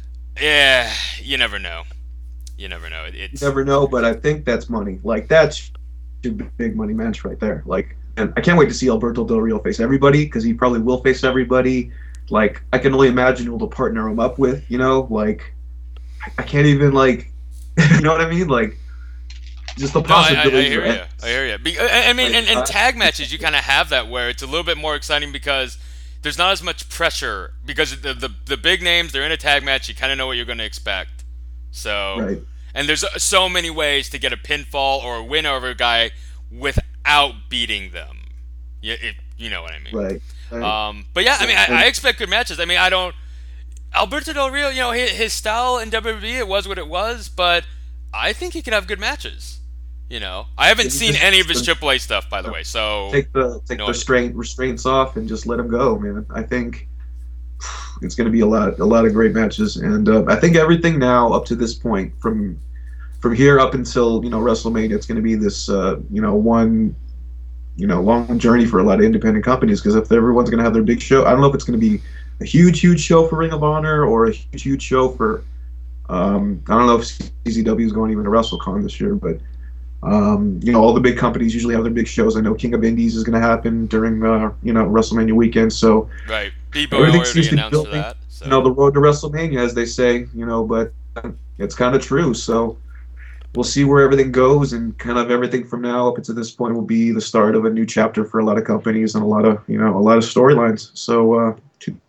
you never know. You never know. You never know, but I think that's money. Like, that's a big money match right there. Like, and I can't wait to see Alberto Del Rio face everybody, because he probably will face everybody. Like, I can only imagine who to partner him up with, like, I can't even, like, you know what I mean? Like, just the possibilities. I hear you. I mean, in tag matches, you kind of have that where it's a little bit more exciting because there's not as much pressure because the big names, they're in a tag match, you kind of know what you're going to expect. So, right. And there's so many ways to get a pinfall or a win over a guy without beating them. You know what I mean? Right. But yeah, I mean, I expect good matches. I mean, Alberto Del Rio, his style in WWE, it was what it was, but I think he could have good matches. I haven't seen any of his AAA stuff, by the way. So take the restraints off and just let him go, man. I think it's going to be a lot of great matches, and I think everything now up to this point, from here up until WrestleMania, it's going to be this one long journey for a lot of independent companies. Because if everyone's going to have their big show, I don't know if it's going to be a huge show for Ring of Honor or a huge show for I don't know if CZW is going even to WrestleCon this year, but all the big companies usually have their big shows. I know King of Indies is going to happen during WrestleMania weekend. So right, everything seems to be building. That, so. The road to WrestleMania, as they say. But it's kind of true. So we'll see where everything goes, and kind of everything from now up until this point will be the start of a new chapter for a lot of companies and a lot of storylines. So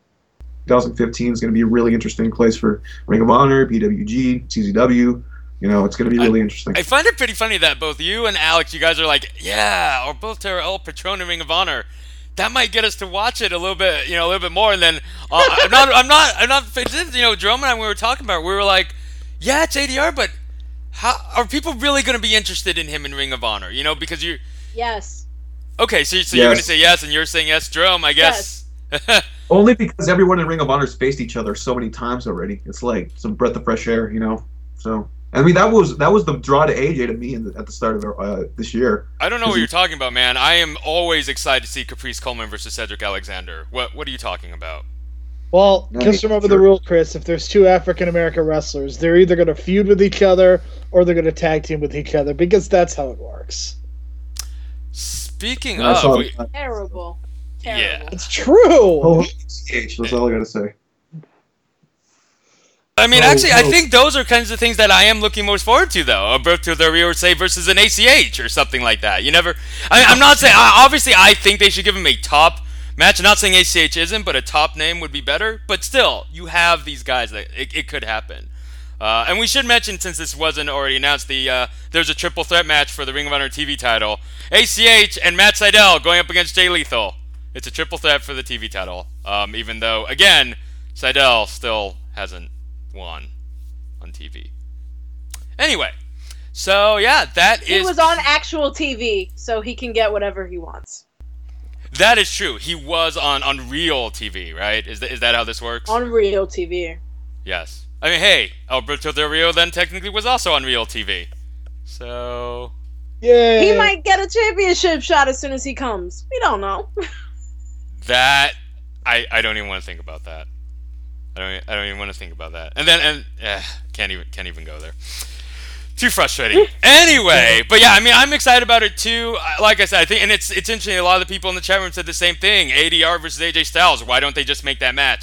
2015 is going to be a really interesting place for Ring of Honor, PWG, CZW. It's going to be really interesting. I find it pretty funny that both you and Alex, you guys are like, yeah, or both are El Patron and Ring of Honor. That might get us to watch it a little bit more. And then I'm not. Jerome and I, when we were talking about it, we were like, yeah, it's ADR, but how are people really going to be interested in him in Ring of Honor? Because you. Yes. Okay, so you're going to say yes, and you're saying yes, Jerome. I guess. Yes. Only because everyone in Ring of Honor's faced each other so many times already. It's like some breath of fresh air, So. I mean, that was the draw to AJ to me at the start of this year. I don't know what you're talking about, man. I am always excited to see Caprice Coleman versus Cedric Alexander. What are you talking about? Well, just remember the rule, Chris. If there's two African-American wrestlers, they're either going to feud with each other or they're going to tag team with each other, because that's how it works. Speaking of... Terrible. Yeah. It's true! Oh, that's all I got to say. I mean, actually, I think those are kinds of things that I am looking most forward to, though. Alberto Del Rio, say, versus an ACH or something like that. I'm not saying... Obviously, I think they should give him a top match. I'm not saying ACH isn't, but a top name would be better. But still, you have these guys that it could happen. And we should mention, since this wasn't already announced, there's a triple threat match for the Ring of Honor TV title. ACH and Matt Sydal going up against Jay Lethal. It's a triple threat for the TV title. Even though, again, Sydal still hasn't won on TV. Anyway, so yeah, he was on actual TV, so he can get whatever he wants. That is true. He was on real TV, right? Is that how this works? On real TV. Yes. I mean, hey, Alberto Del Rio then technically was also on real TV. So... yeah, he might get a championship shot as soon as he comes. We don't know. That... I don't even want to think about that. I don't even want to think about that. Can't even go there. Too frustrating. Anyway, but yeah, I mean, I'm excited about it too. Like I said, I think, and it's interesting. A lot of the people in the chat room said the same thing. ADR versus AJ Styles. Why don't they just make that match?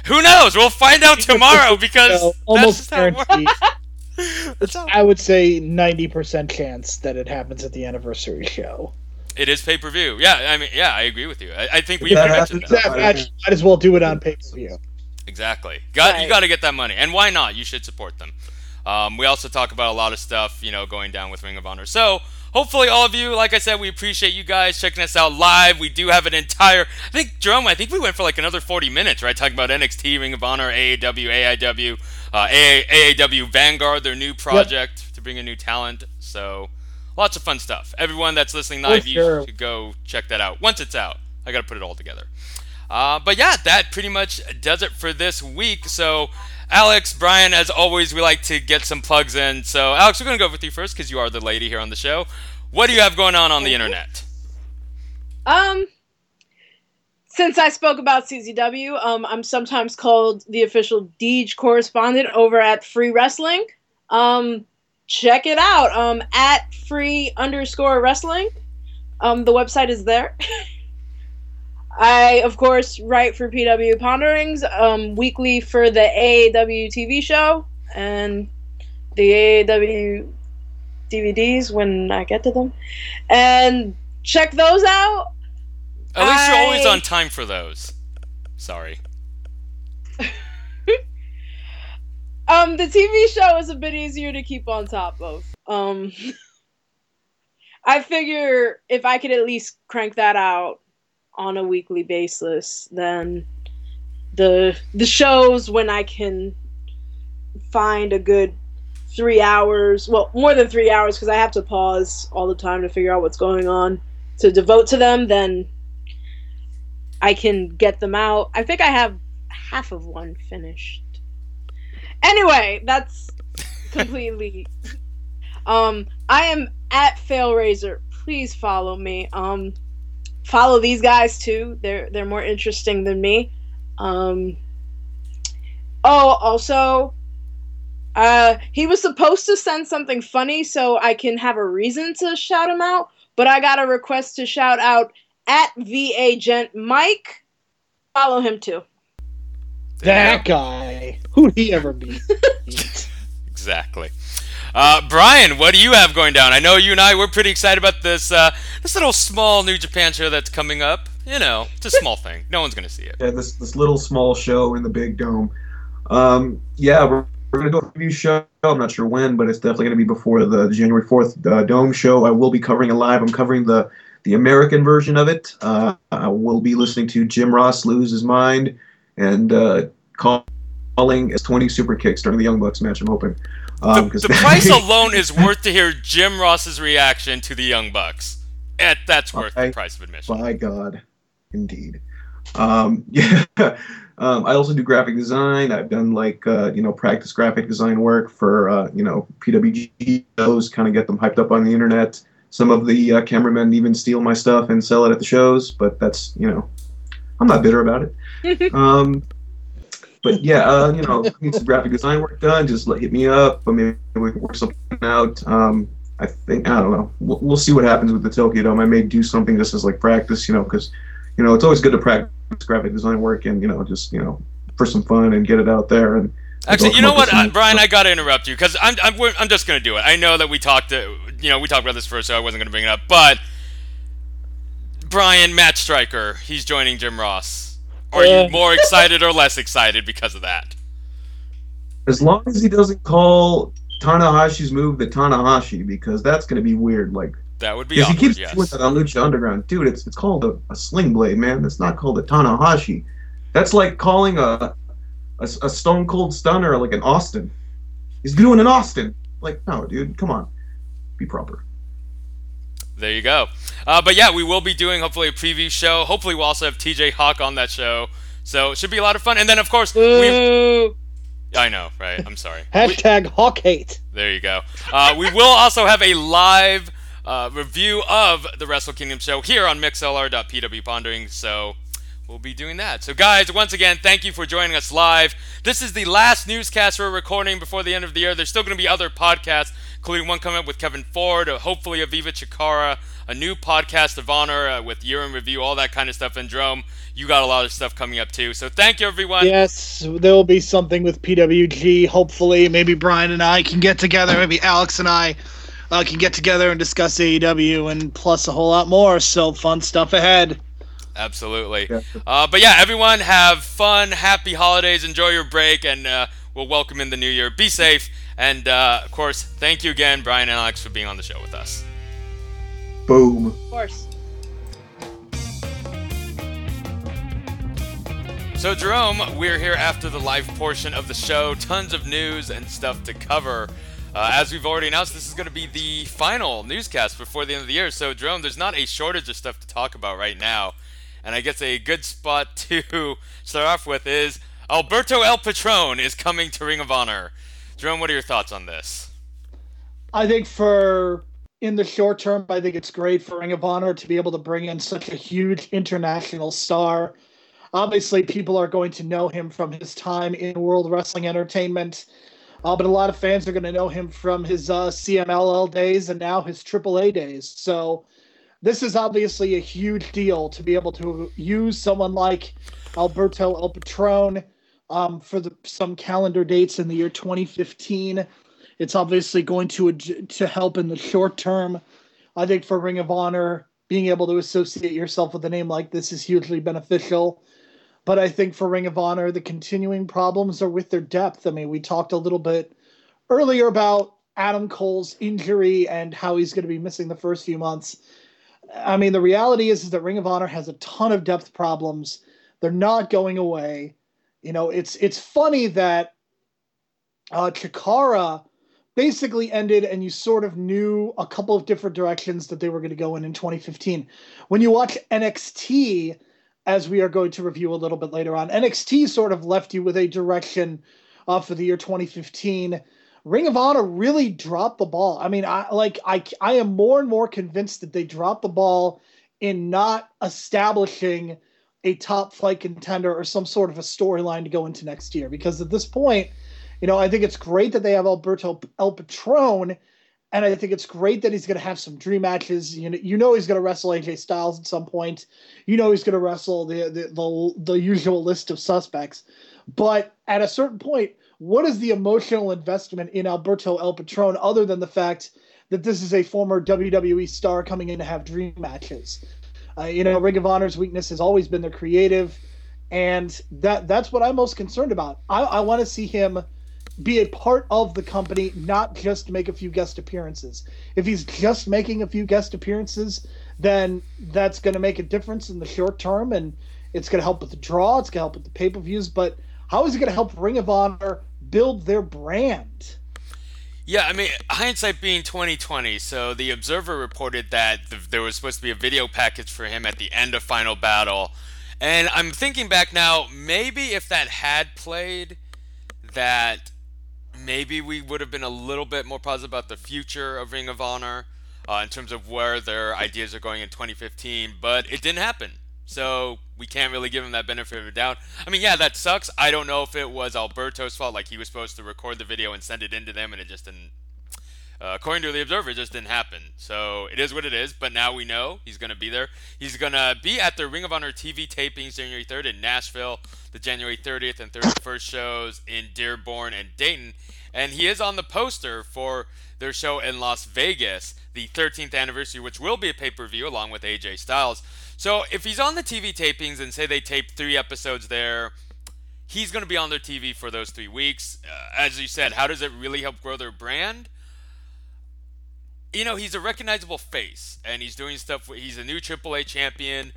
Who knows? We'll find out tomorrow because So, almost that's just how it guaranteed. works. That's how- I would say 90% chance that it happens at the anniversary show. It is pay-per-view. Yeah, I mean, yeah, I agree with you. I think we Yeah, mentioned that's- that. That match might as well do it on pay-per-view. Exactly. You Right. got to get that money. And why not? You should support them. We also talk about a lot of stuff, going down with Ring of Honor. So, hopefully all of you, like I said, we appreciate you guys checking us out live. We do have an entire, Jerome, I think we went for like another 40 minutes, right? Talking about NXT, Ring of Honor, AAW, AIW, AAW Vanguard, their new project to bring in new talent. So, lots of fun stuff. Everyone that's listening live, you should go check that out. Once it's out, I got to put it all together. But yeah, that pretty much does it for this week. So, Alex, Brian, as always, we like to get some plugs in. So, Alex, we're going to go with you first because you are the lady here on the show. What do you have going on the internet? Since I spoke about CZW, I'm sometimes called the official Deej correspondent over at Free Wrestling. Check it out. At free_wrestling. The website is there. I, of course, write for PW Ponderings weekly for the AAW TV show and the AAW DVDs when I get to them. And check those out. At least you're always on time for those. Sorry. The TV show is a bit easier to keep on top of. I figure if I could at least crank that out on a weekly basis, then the shows when I can find a good 3 hours, well, more than 3 hours because I have to pause all the time to figure out what's going on to devote to them, then I can get them out. I think I have half of one finished. Anyway, that's completely I am at FailRaiser. Please follow me. Follow these guys too. They're more interesting than me. Also, he was supposed to send something funny so I can have a reason to shout him out, but I got a request to shout out at VAGent Mike. Follow him too. That guy. Who'd he ever be? Exactly. Brian, what do you have going down? I know you and I, we're pretty excited about this little small New Japan show that's coming up. It's a small thing. No one's going to see it. Yeah, this little small show in the big dome. Yeah, we're going to do a review show. I'm not sure when, but it's definitely going to be before the January 4th Dome show. I will be covering it live. I'm covering the American version of it. I will be listening to Jim Ross lose his mind and calling as 20 super kicks during the Young Bucks match, I'm hoping. The price alone is worth to hear Jim Ross's reaction to the Young Bucks. That's worth the price of admission. By God, indeed. Yeah. I also do graphic design. I've done practice graphic design work for PWG shows, kind of get them hyped up on the internet. Some of the cameramen even steal my stuff and sell it at the shows, but that's I'm not bitter about it. But yeah, need some graphic design work done. Just hit me up. Maybe we can work something out. I don't know. We'll see what happens with the Tokyo Dome. I may do something just as practice, because it's always good to practice graphic design work and just for some fun and get it out there. And actually, you know what, Brian, I gotta interrupt you because I'm just gonna do it. I know that we talked about this first, so I wasn't gonna bring it up. But Brian, Matt Striker, he's joining Jim Ross. Are you more excited or less excited because of that? As long as he doesn't call Tanahashi's move the Tanahashi, because that's going to be weird. That would be awkward, he keeps yes. doing that on Lucha Underground. Dude, it's called a sling blade, man. It's not called a Tanahashi. That's like calling a Stone Cold Stunner like an Austin. He's doing an Austin. No, dude, come on. Be proper. There you go. But yeah, we will be doing hopefully a preview show. Hopefully we'll also have TJ Hawk on that show. So it should be a lot of fun. And then of course I know, right? I'm sorry. Hashtag Hawk hate. There you go. We will also have a live review of the Wrestle Kingdom show here on mixlr.pwpondering. So we'll be doing that. So guys, once again, thank you for joining us live. This is the last newscast we're recording before the end of the year. There's still going to be other podcasts including one coming up with Kevin Ford, hopefully Aviva Chikara, a new podcast of Honor with Year in Review, all that kind of stuff. And Jerome, you got a lot of stuff coming up too. So thank you, everyone. Yes, there will be something with PWG. Hopefully, maybe Brian and I can get together. Maybe Alex and I can get together and discuss AEW and plus a whole lot more. So fun stuff ahead. Absolutely. But yeah, everyone have fun, happy holidays, enjoy your break, and we'll welcome in the new year. Be safe. And of course, thank you again, Brian and Alex, for being on the show with us. Boom. Of course. So Jerome, we're here after the live portion of the show. Tons of news and stuff to cover. As we've already announced, this is going to be the final newscast before the end of the year. So Jerome, there's not a shortage of stuff to talk about right now. And I guess a good spot to start off with is Alberto El Patron is coming to Ring of Honor. Jerome, what are your thoughts on this? I think in the short term, I think it's great for Ring of Honor to be able to bring in such a huge international star. Obviously, people are going to know him from his time in World Wrestling Entertainment, but a lot of fans are going to know him from his CMLL days and now his AAA days. So this is obviously a huge deal to be able to use someone like Alberto El Patron for some calendar dates in the year 2015. It's obviously going to help in the short term. I think for Ring of Honor, being able to associate yourself with a name like this is hugely beneficial. But I think for Ring of Honor, the continuing problems are with their depth. I mean, we talked a little bit earlier about Adam Cole's injury and how he's going to be missing the first few months. I mean, the reality is that Ring of Honor has a ton of depth problems. They're not going away. You know, it's funny that Chikara basically ended and you sort of knew a couple of different directions that they were going to go in 2015. When you watch NXT, as we are going to review a little bit later on, NXT sort of left you with a direction for the year 2015. Ring of Honor really dropped the ball. I mean, I am more and more convinced that they dropped the ball in not establishing a top flight contender or some sort of a storyline to go into next year. Because at this point, you know, I think it's great that they have Alberto El Patron, and I think it's great that he's going to have some dream matches. You know he's going to wrestle AJ Styles at some point. You know he's going to wrestle the usual list of suspects. But at a certain point, what is the emotional investment in Alberto El Patron other than the fact that this is a former WWE star coming in to have dream matches? Ring of Honor's weakness has always been their creative, and that's what I'm most concerned about. I want to see him be a part of the company, not just make a few guest appearances. If he's just making a few guest appearances, then that's going to make a difference in the short term, and it's going to help with the draw, it's going to help with the pay-per-views, but how is it going to help Ring of Honor build their brand? Yeah, I mean, hindsight being 2020, so the Observer reported that there was supposed to be a video package for him at the end of Final Battle, and I'm thinking back now, maybe if that had played, that maybe we would have been a little bit more positive about the future of Ring of Honor in terms of where their ideas are going in 2015, but it didn't happen. So we can't really give him that benefit of the doubt. I mean, yeah, that sucks. I don't know if it was Alberto's fault, like he was supposed to record the video and send it in to them, and it just didn't. According to the Observer, it just didn't happen. So it is what it is, but now we know he's going to be there. He's going to be at the Ring of Honor TV tapings January 3rd in Nashville, the January 30th and 31st shows in Dearborn and Dayton, and he is on the poster for their show in Las Vegas, the 13th anniversary, which will be a pay-per-view along with AJ Styles. So if he's on the TV tapings and say they tape 3 episodes there, he's going to be on their TV for those 3 weeks. As you said, how does it really help grow their brand? You know, he's a recognizable face, and he's doing stuff. He's a new AAA champion.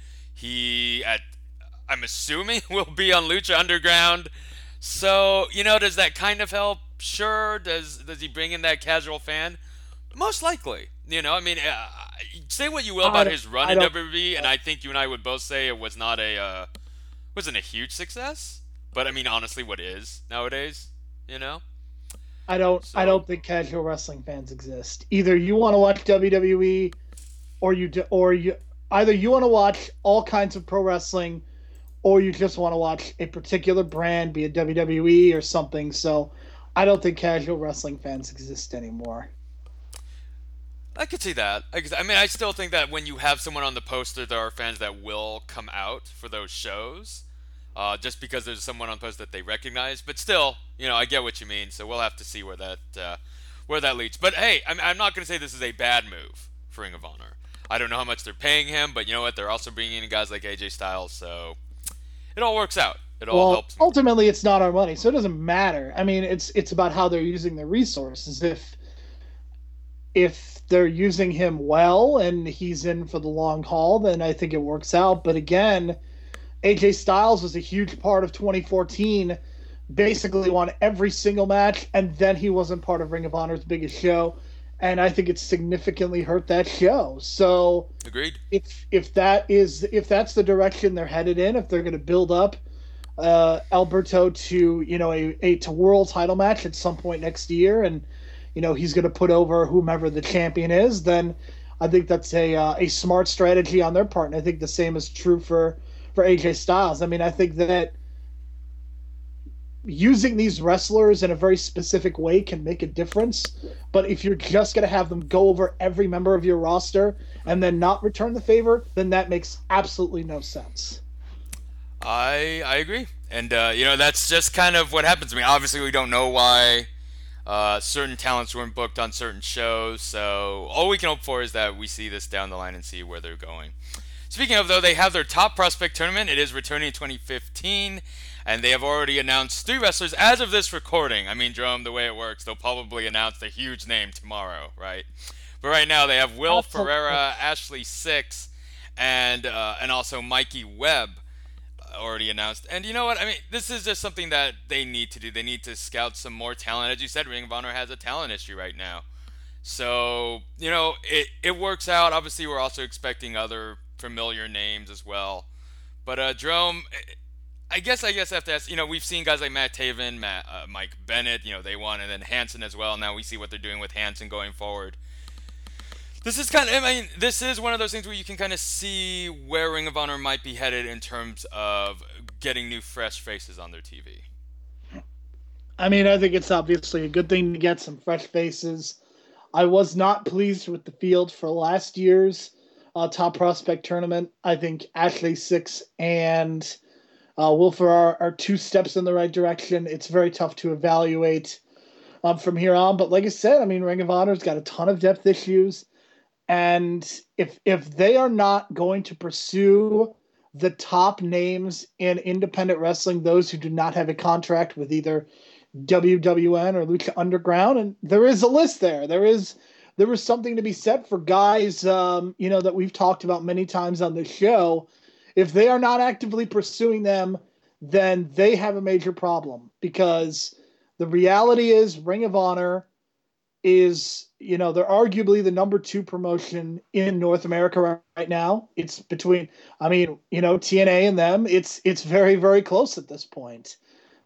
I'm assuming, will be on Lucha Underground. So, you know, does that kind of help? Sure. Does he bring in that casual fan? Most likely. You know, I mean, say what you will about his run in WWE, and I think you and I would both say it was wasn't a huge success. But I mean, honestly, what is nowadays? You know, I don't think casual wrestling fans exist. Either you want to watch WWE, or either you want to watch all kinds of pro wrestling, or you just want to watch a particular brand, be it WWE or something. So, I don't think casual wrestling fans exist anymore. I could see that. I mean, I still think that when you have someone on the poster, there are fans that will come out for those shows, just because there's someone on post that they recognize. But still, I get what you mean. So we'll have to see where that leads. But hey, I'm not going to say this is a bad move for Ring of Honor. I don't know how much they're paying him, but you know what? They're also bringing in guys like AJ Styles, so it all works out. It all helps. Ultimately, it's not our money, so it doesn't matter. I mean, it's about how they're using their resources. If they're using him well and he's in for the long haul, then I think it works out. But again, AJ Styles was a huge part of 2014, basically won every single match, and then he wasn't part of Ring of Honor's biggest show, and I think it significantly hurt that show. So agreed. If that's the direction they're headed in, if they're going to build up Alberto to to world title match at some point next year, and he's going to put over whomever the champion is, then I think that's a smart strategy on their part, and I think the same is true for AJ Styles. I mean, I think that using these wrestlers in a very specific way can make a difference, but if you're just going to have them go over every member of your roster and then not return the favor, then that makes absolutely no sense. I agree, and that's just kind of what happens. I mean, obviously we don't know why certain talents weren't booked on certain shows, so all we can hope for is that we see this down the line and see where they're going. Speaking of, though, they have their Top Prospect Tournament. It is returning in 2015, and they have already announced 3 wrestlers as of this recording. I mean, Jerome, the way it works, they'll probably announce the huge name tomorrow, right? But right now they have Will Ferreira, Ashley Six, and also Mikey Webb already announced. And you know what? I mean, this is just something that they need to do. They need to scout some more talent. As you said, Ring of Honor has a talent issue right now. So, it works out. Obviously, we're also expecting other familiar names as well. But, Jerome, I guess I have to ask, we've seen guys like Matt Taven, Mike Bennett, they won, and then Hanson as well. Now we see what they're doing with Hanson going forward. This is one of those things where you can kind of see where Ring of Honor might be headed in terms of getting new, fresh faces on their TV. I mean, I think it's obviously a good thing to get some fresh faces. I was not pleased with the field for last year's Top Prospect Tournament. I think Ashley Six and Will Ferrara are 2 steps in the right direction. It's very tough to evaluate from here on. But like I said, I mean, Ring of Honor's got a ton of depth issues. And if they are not going to pursue the top names in independent wrestling, those who do not have a contract with either WWN or Lucha Underground, and there is a list there. There is something to be said for guys, that we've talked about many times on this show. If they are not actively pursuing them, then they have a major problem, because the reality is Ring of Honor is, they're arguably the number 2 promotion in North America right now. It's between, TNA and them. It's very, very close at this point.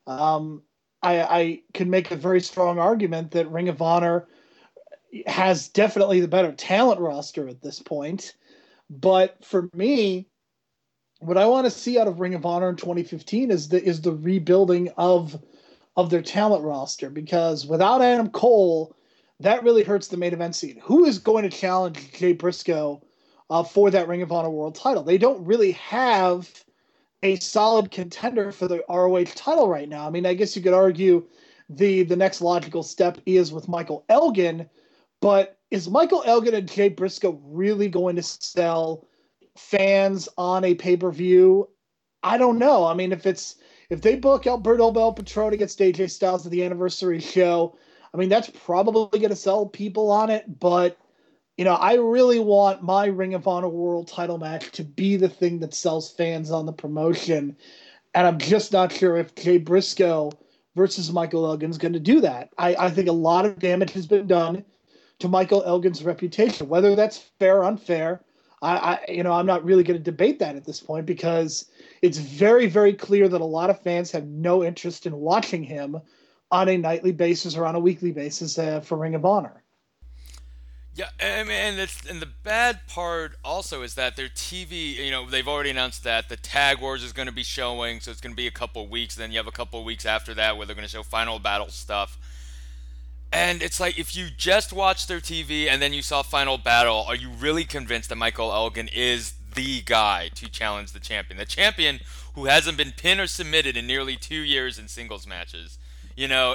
I can make a very strong argument that Ring of Honor has definitely the better talent roster at this point. But for me, what I want to see out of Ring of Honor in 2015 is the rebuilding of their talent roster, because without Adam Cole, that really hurts the main event scene. Who is going to challenge Jay Briscoe for that Ring of Honor world title? They don't really have a solid contender for the ROH title right now. I mean, I guess you could argue the next logical step is with Michael Elgin, but is Michael Elgin and Jay Briscoe really going to sell fans on a pay-per-view? I don't know. I mean, if they book Alberto Del Patron against AJ Styles at the anniversary show, I mean, that's probably going to sell people on it, but, I really want my Ring of Honor world title match to be the thing that sells fans on the promotion, and I'm just not sure if Jay Briscoe versus Michael Elgin is going to do that. I think a lot of damage has been done to Michael Elgin's reputation. Whether that's fair or unfair, I'm not really going to debate that at this point, because it's very, very clear that a lot of fans have no interest in watching him on a nightly basis or on a weekly basis for Ring of Honor. Yeah, and the bad part also is that their TV, they've already announced that the Tag Wars is going to be showing, so it's going to be a couple weeks. Then you have a couple weeks after that where they're going to show Final Battle stuff. And it's like, if you just watched their TV and then you saw Final Battle, are you really convinced that Michael Elgin is the guy to challenge the champion? The champion who hasn't been pinned or submitted in nearly 2 years in singles matches. You know,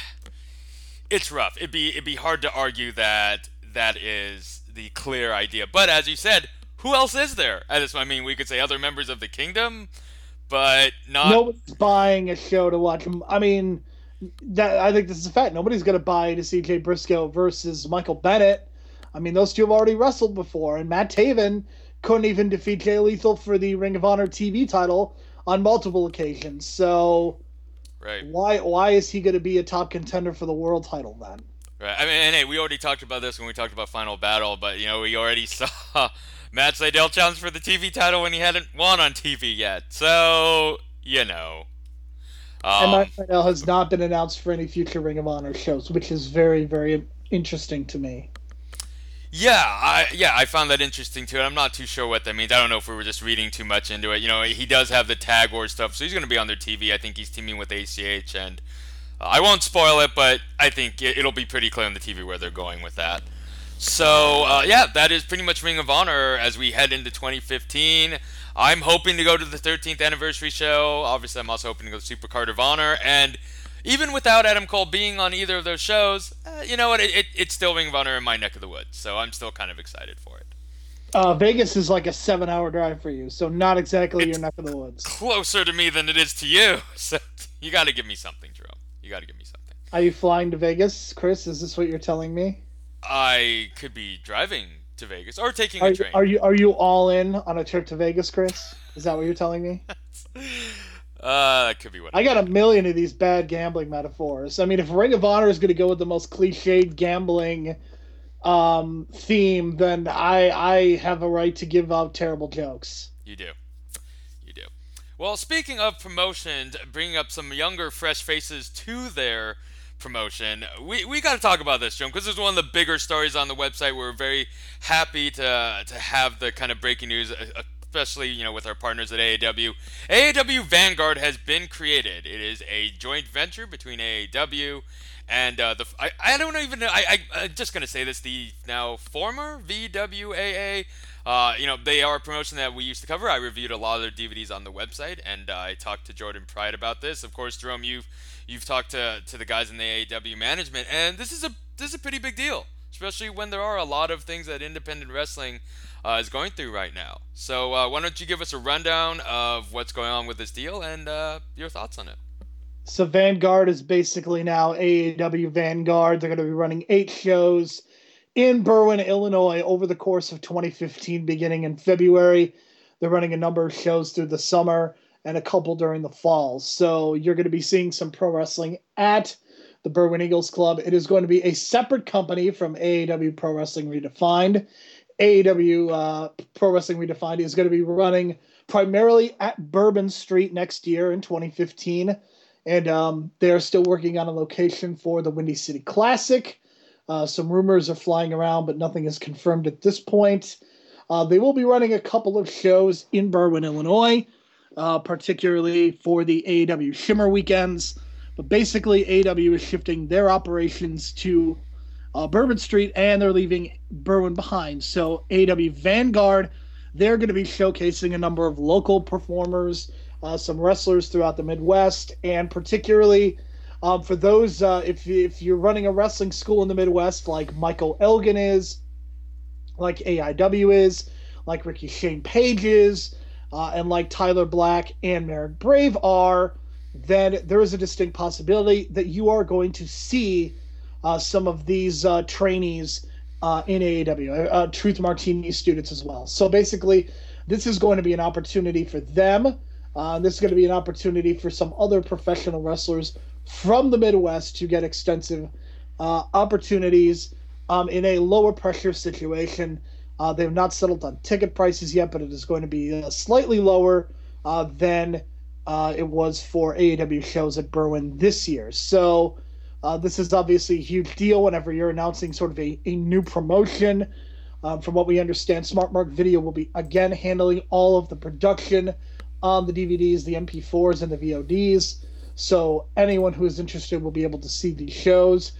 it's rough. It'd be hard to argue that that is the clear idea. But as you said, who else is there? I mean, we could say other members of the kingdom, but not. Nobody's buying a show to watch him. I mean, I think this is a fact. Nobody's going to buy to see Jay Briscoe versus Michael Bennett. I mean, those two have already wrestled before, and Matt Taven couldn't even defeat Jay Lethal for the Ring of Honor TV title on multiple occasions. So, right. Why is he going to be a top contender for the world title then? Right. I mean, and hey, we already talked about this when we talked about Final Battle, but, you know, we already saw Matt Sydal challenge for the TV title when he hadn't won on TV yet. So, you know. And Matt Sydal has not been announced for any future Ring of Honor shows, which is very, very interesting to me. Yeah, I found that interesting too, and I'm not too sure what that means. I don't know if we were just reading too much into it. You know, he does have the Tag War stuff, so he's going to be on their TV. I think he's teaming with ACH, and I won't spoil it, but I think it'll be pretty clear on the TV where they're going with that. So, yeah, that is pretty much Ring of Honor as we head into 2015. I'm hoping to go to the 13th anniversary show. Obviously, I'm also hoping to go to Super Card of Honor. And even without Adam Cole being on either of those shows, you know what? It's still Ring of Honor in my neck of the woods. So I'm still kind of excited for it. Vegas is like a 7-hour drive for you, so not exactly your neck of the woods. Closer to me than it is to you. So you got to give me something, Jerome. You got to give me something. Are you flying to Vegas, Chris? Is this what you're telling me? I could be driving to Vegas or taking a train. Are you all in on a trip to Vegas, Chris? Is that what you're telling me? That could be what I got a million of these bad gambling metaphors. I mean, if Ring of Honor is going to go with the most cliched gambling theme, then I have a right to give out terrible jokes. You do. Well, speaking of promotion, bringing up some younger, fresh faces to their promotion, we got to talk about this, Joan, because this is one of the bigger stories on the website. We're very happy to have the kind of breaking news, especially, you know, with our partners at AAW. AAW Vanguard has been created. It is a joint venture between AAW and I don't even know. I'm just gonna say this: the now former VWAA. You know, they are a promotion that we used to cover. I reviewed a lot of their DVDs on the website, and I talked to Jordan Pride about this. Of course, Jerome, you've talked to the guys in the AAW management, and this is a pretty big deal, especially when there are a lot of things that independent wrestling is going through right now. So why don't you give us a rundown of what's going on with this deal and your thoughts on it? So Vanguard is basically now AAW Vanguard. They're going to be running 8 shows in Berwyn, Illinois over the course of 2015, beginning in February. They're running a number of shows through the summer and a couple during the fall. So you're going to be seeing some pro wrestling at the Berwyn Eagles Club. It is going to be a separate company from AAW Pro Wrestling Redefined. AAW Pro Wrestling Redefined is going to be running primarily at Bourbon Street next year in 2015. And they're still working on a location for the Windy City Classic. Some rumors are flying around, but nothing is confirmed at this point. They will be running a couple of shows in Berwyn, Illinois, particularly for the AAW Shimmer weekends. But basically, AAW is shifting their operations to Bourbon Street, and they're leaving Berwyn behind. So AAW Vanguard, they're going to be showcasing a number of local performers, some wrestlers throughout the Midwest, and particularly for those, if you're running a wrestling school in the Midwest, like Michael Elgin is, like AIW is, like Ricky Shane Page is, and like Tyler Black and Merrick Brave are, then there is a distinct possibility that you are going to see some of these trainees in AAW, Truth Martini students as well. So basically, this is going to be an opportunity for them. This is going to be an opportunity for some other professional wrestlers from the Midwest to get extensive opportunities in a lower pressure situation. They have not settled on ticket prices yet, but it is going to be slightly lower than it was for AAW shows at Berwyn this year. So this is obviously a huge deal whenever you're announcing sort of a new promotion. From what we understand, Smart Mark Video will be again handling all of the production on the DVDs, the MP4s, and the VODs. So anyone who is interested will be able to see these shows.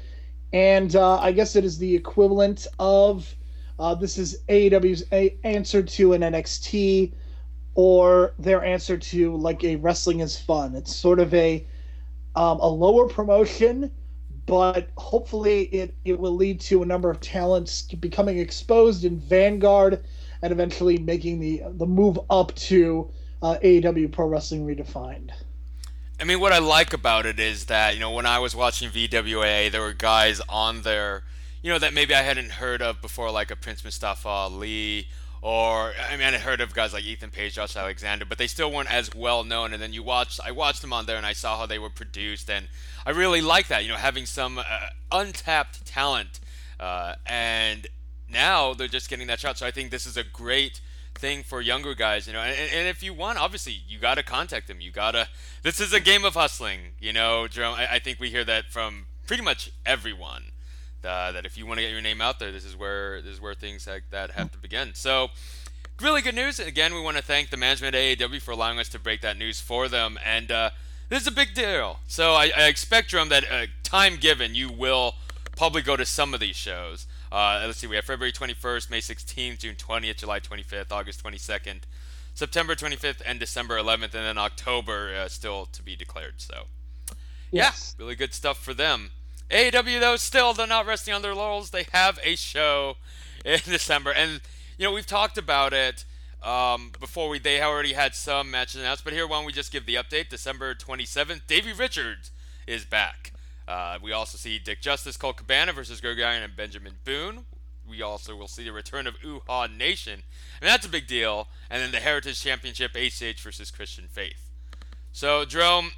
And I guess it is the equivalent of this is AEW's answer to an NXT or their answer to like a Wrestling is Fun. It's sort of a lower promotion, but hopefully it will lead to a number of talents becoming exposed in Vanguard and eventually making the move up to AEW Pro Wrestling Redefined. I mean, what I like about it is that, when I was watching VWA, there were guys on there, that maybe I hadn't heard of before, like a Prince Mustafa Ali, or, I had heard of guys like Ethan Page, Josh Alexander, but they still weren't as well known. And then I watched them on there and I saw how they were produced, and I really like that, having some untapped talent, and now they're just getting that shot. So I think this is a great thing for younger guys, and if you want, obviously you gotta contact them. This is a game of hustling, Jerome. I think we hear that from pretty much everyone. That if you want to get your name out there, this is where things like that have to begin. So, really good news. And again, we want to thank the management at AEW for allowing us to break that news for them. And this is a big deal. So I expect, Jerome, that time given, you will probably go to some of these shows. Let's see, we have February 21st, May 16th, June 20th, July 25th, August 22nd, September 25th, and December 11th, and then October still to be declared. So, yes. Yeah, really good stuff for them. AEW, though, still, they're not resting on their laurels. They have a show in December, and, we've talked about it before. They already had some matches announced, but here, why don't we just give the update? December 27th, Davey Richards is back. We also see Dick Justice, Colt Cabana versus Greg Iron and Benjamin Boone. We also will see the return of Uhaa Nation. And that's a big deal. And then the Heritage Championship, ACH versus Christian Faith. So, Jerome,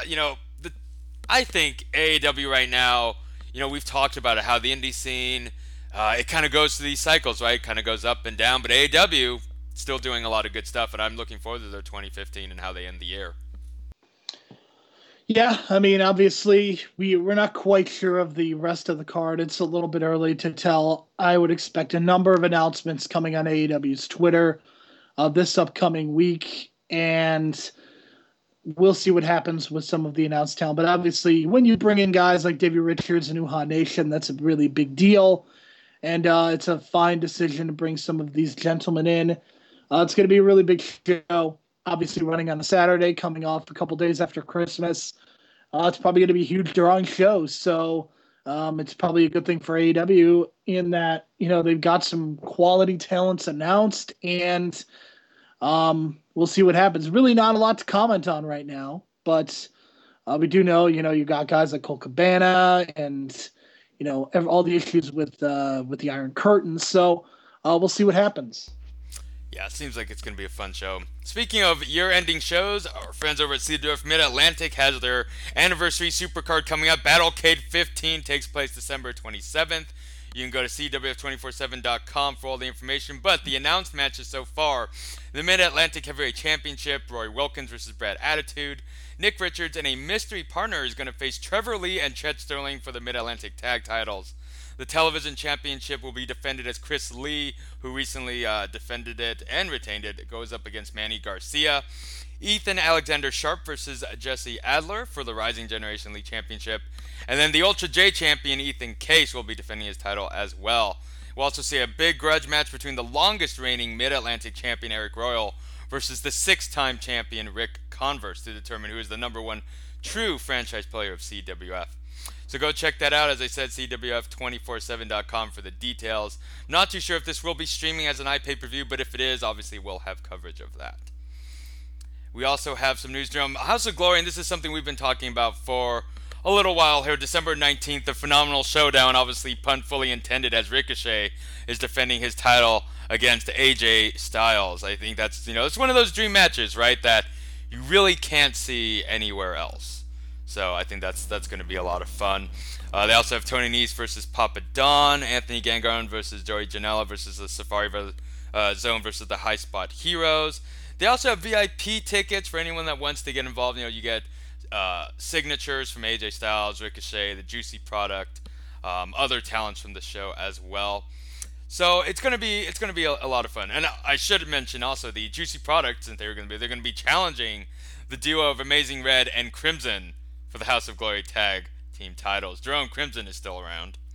I think AEW right now, we've talked about it, how the indie scene, it kind of goes through these cycles, right? It kind of goes up and down. But AEW, still doing a lot of good stuff. And I'm looking forward to their 2015 and how they end the year. Yeah, obviously, we're not quite sure of the rest of the card. It's a little bit early to tell. I would expect a number of announcements coming on AEW's Twitter this upcoming week, and we'll see what happens with some of the announced talent. But obviously, when you bring in guys like Davey Richards and Uhaa Nation, that's a really big deal, and it's a fine decision to bring some of these gentlemen in. It's going to be a really big show. Obviously running on a Saturday, coming off a couple days after Christmas. It's probably going to be a huge drawing show. So it's probably a good thing for AEW in that, they've got some quality talents announced, and we'll see what happens. Really not a lot to comment on right now, but we do know, you got guys like Colt Cabana and, all the issues with the Iron Curtain. So we'll see what happens. Yeah, it seems like it's going to be a fun show. Speaking of year-ending shows, our friends over at CWF Mid-Atlantic has their anniversary supercard coming up. Battlecade 15 takes place December 27th. You can go to CWF247.com for all the information. But the announced matches so far, the Mid-Atlantic Heavyweight Championship, Roy Wilkins versus Brad Attitude. Nick Richards and a mystery partner is going to face Trevor Lee and Chet Sterling for the Mid-Atlantic Tag Titles. The television championship will be defended as Chris Lee, who recently defended it and retained it, goes up against Manny Garcia. Ethan Alexander Sharp versus Jesse Adler for the Rising Generation League Championship. And then the Ultra J champion, Ethan Case, will be defending his title as well. We'll also see a big grudge match between the longest reigning Mid-Atlantic champion, Eric Royal, versus the 6-time champion, Rick Converse, to determine who is the number one true franchise player of CWF. So go check that out. As I said, CWF247.com for the details. Not too sure if this will be streaming as an iPay-per-view, but if it is, obviously we'll have coverage of that. We also have some news from House of Glory, and this is something we've been talking about for a little while here. December 19th, the Phenomenal Showdown, obviously pun fully intended, as Ricochet is defending his title against AJ Styles. I think that's, it's one of those dream matches, right, that you really can't see anywhere else. So I think that's going to be a lot of fun. They also have Tony Nese versus Papa Don, Anthony Gangaron versus Joey Janela versus the Safari Zone versus the High Spot Heroes. They also have VIP tickets for anyone that wants to get involved. You get signatures from AJ Styles, Ricochet, the Juicy Product, other talents from the show as well. So it's gonna be a lot of fun. And I should mention also the Juicy Product, since they're going to be challenging the duo of Amazing Red and Crimson for the House of Glory Tag Team titles. Jerome, Crimson is still around.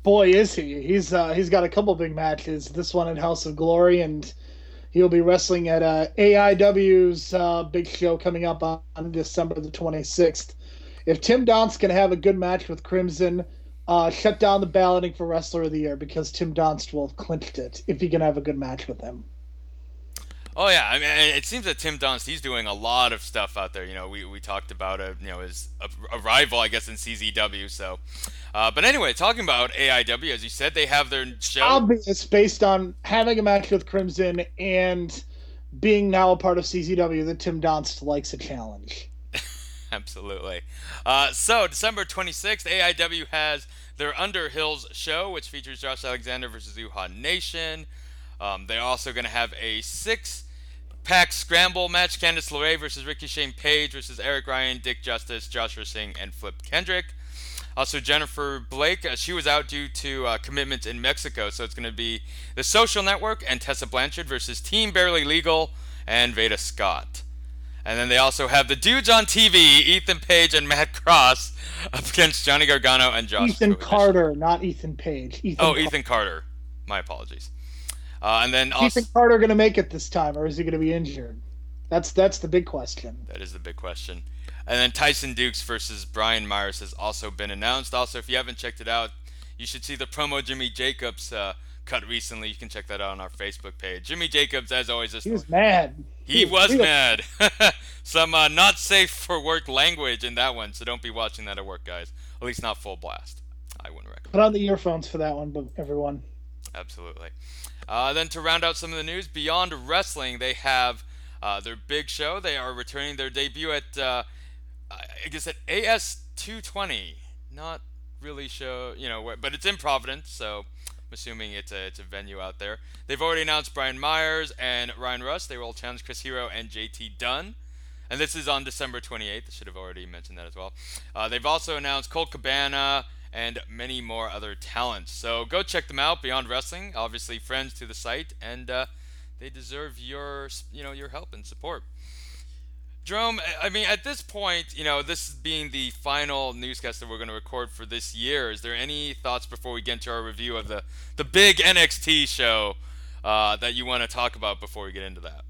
Boy, is he! He's got a couple big matches. This one at House of Glory, and he'll be wrestling at AIW's big show coming up on December the 26th. If Tim Donst can have a good match with Crimson, shut down the balloting for Wrestler of the Year, because Tim Donst will have clinched it if he can have a good match with him. Oh yeah, I mean, it seems that Tim Donst, he's doing a lot of stuff out there. We talked about his arrival, I guess, in CZW. So, but anyway, talking about AIW, as you said, they have their show. Obvious, based on having a match with Crimson and being now a part of CZW, that Tim Donst likes a challenge. Absolutely. So December 26th, AIW has their Underhills show, which features Josh Alexander versus Uhaa Nation. They're also going to have a 6-pack scramble match: Candice LeRae versus Ricky Shane Page versus Eric Ryan, Dick Justice, Joshua Singh, and Flip Kendrick. Also, Jennifer Blake, she was out due to commitments in Mexico, so it's going to be The Social Network and Tessa Blanchard versus Team Barely Legal and Veda Scott. And then they also have the dudes on TV, Ethan Page and Matt Cross, up against Johnny Gargano and Josh Ethan Carter, not Ethan Page. Ethan Carter. My apologies. And then also, Ethan Carter going to make it this time, or is he going to be injured? That's the big question. That is the big question. And then Tyson Dukes versus Brian Myers has also been announced. Also, if you haven't checked it out, you should see the promo Jimmy Jacobs cut recently. You can check that out on our Facebook page. Jimmy Jacobs, as always, he was mad. He was mad. Some not safe for work language in that one, so don't be watching that at work, guys. At least not full blast. I wouldn't recommend. Put on the earphones for that one, everyone. Absolutely. Then to round out some of the news, Beyond Wrestling, they have their big show. They are returning their debut at, I guess, at AS220. Not really show, but it's in Providence, so I'm assuming it's a venue out there. They've already announced Brian Myers and Ryan Russ. They will challenge Chris Hero and JT Dunn. And this is on December 28th. I should have already mentioned that as well. They've also announced Colt Cabana and many more other talents. So go check them out, Beyond Wrestling. Obviously friends to the site, and they deserve your help and support. Jerome, I mean, at this point, this being the final newscast that we're going to record for this year, is there any thoughts before we get into our review of the big NXT show that you want to talk about before we get into that?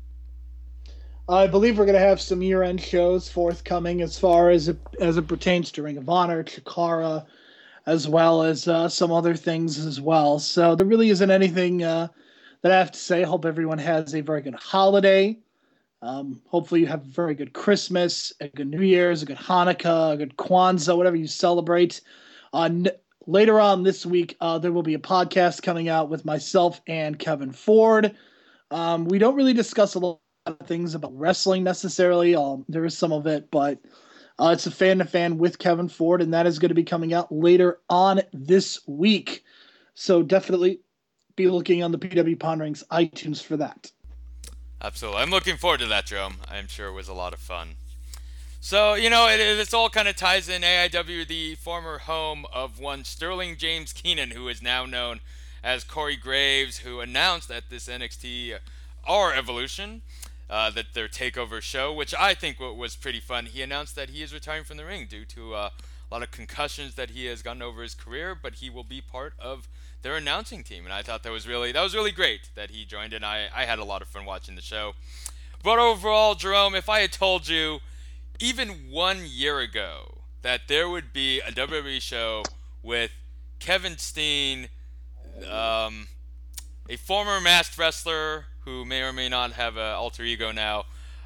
I believe we're going to have some year-end shows forthcoming as far as it pertains to Ring of Honor, Chikara, as well as some other things as well. So there really isn't anything that I have to say. I hope everyone has a very good holiday. Hopefully you have a very good Christmas, a good New Year's, a good Hanukkah, a good Kwanzaa, whatever you celebrate. Later on this week, there will be a podcast coming out with myself and Kevin Ford. We don't really discuss a lot of things about wrestling necessarily. There is some of it, but it's a fan-to-fan with Kevin Ford, and that is going to be coming out later on this week. So definitely be looking on the PW Ponderings iTunes for that. Absolutely. I'm looking forward to that, Jerome. I'm sure it was a lot of fun. So, it all kind of ties in. AIW, the former home of one Sterling James Keenan, who is now known as Corey Graves, who announced at this NXT or Evolution that their takeover show, which I think was pretty fun. He announced that he is retiring from the ring due to a lot of concussions that he has gotten over his career, but he will be part of their announcing team, and I thought that was really great that he joined, and I had a lot of fun watching the show. But overall, Jerome, if I had told you even 1 year ago that there would be a WWE show with Kevin Steen, a former masked wrestler who may or may not have an alter ego now,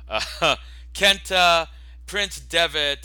Kenta, Prince Devitt,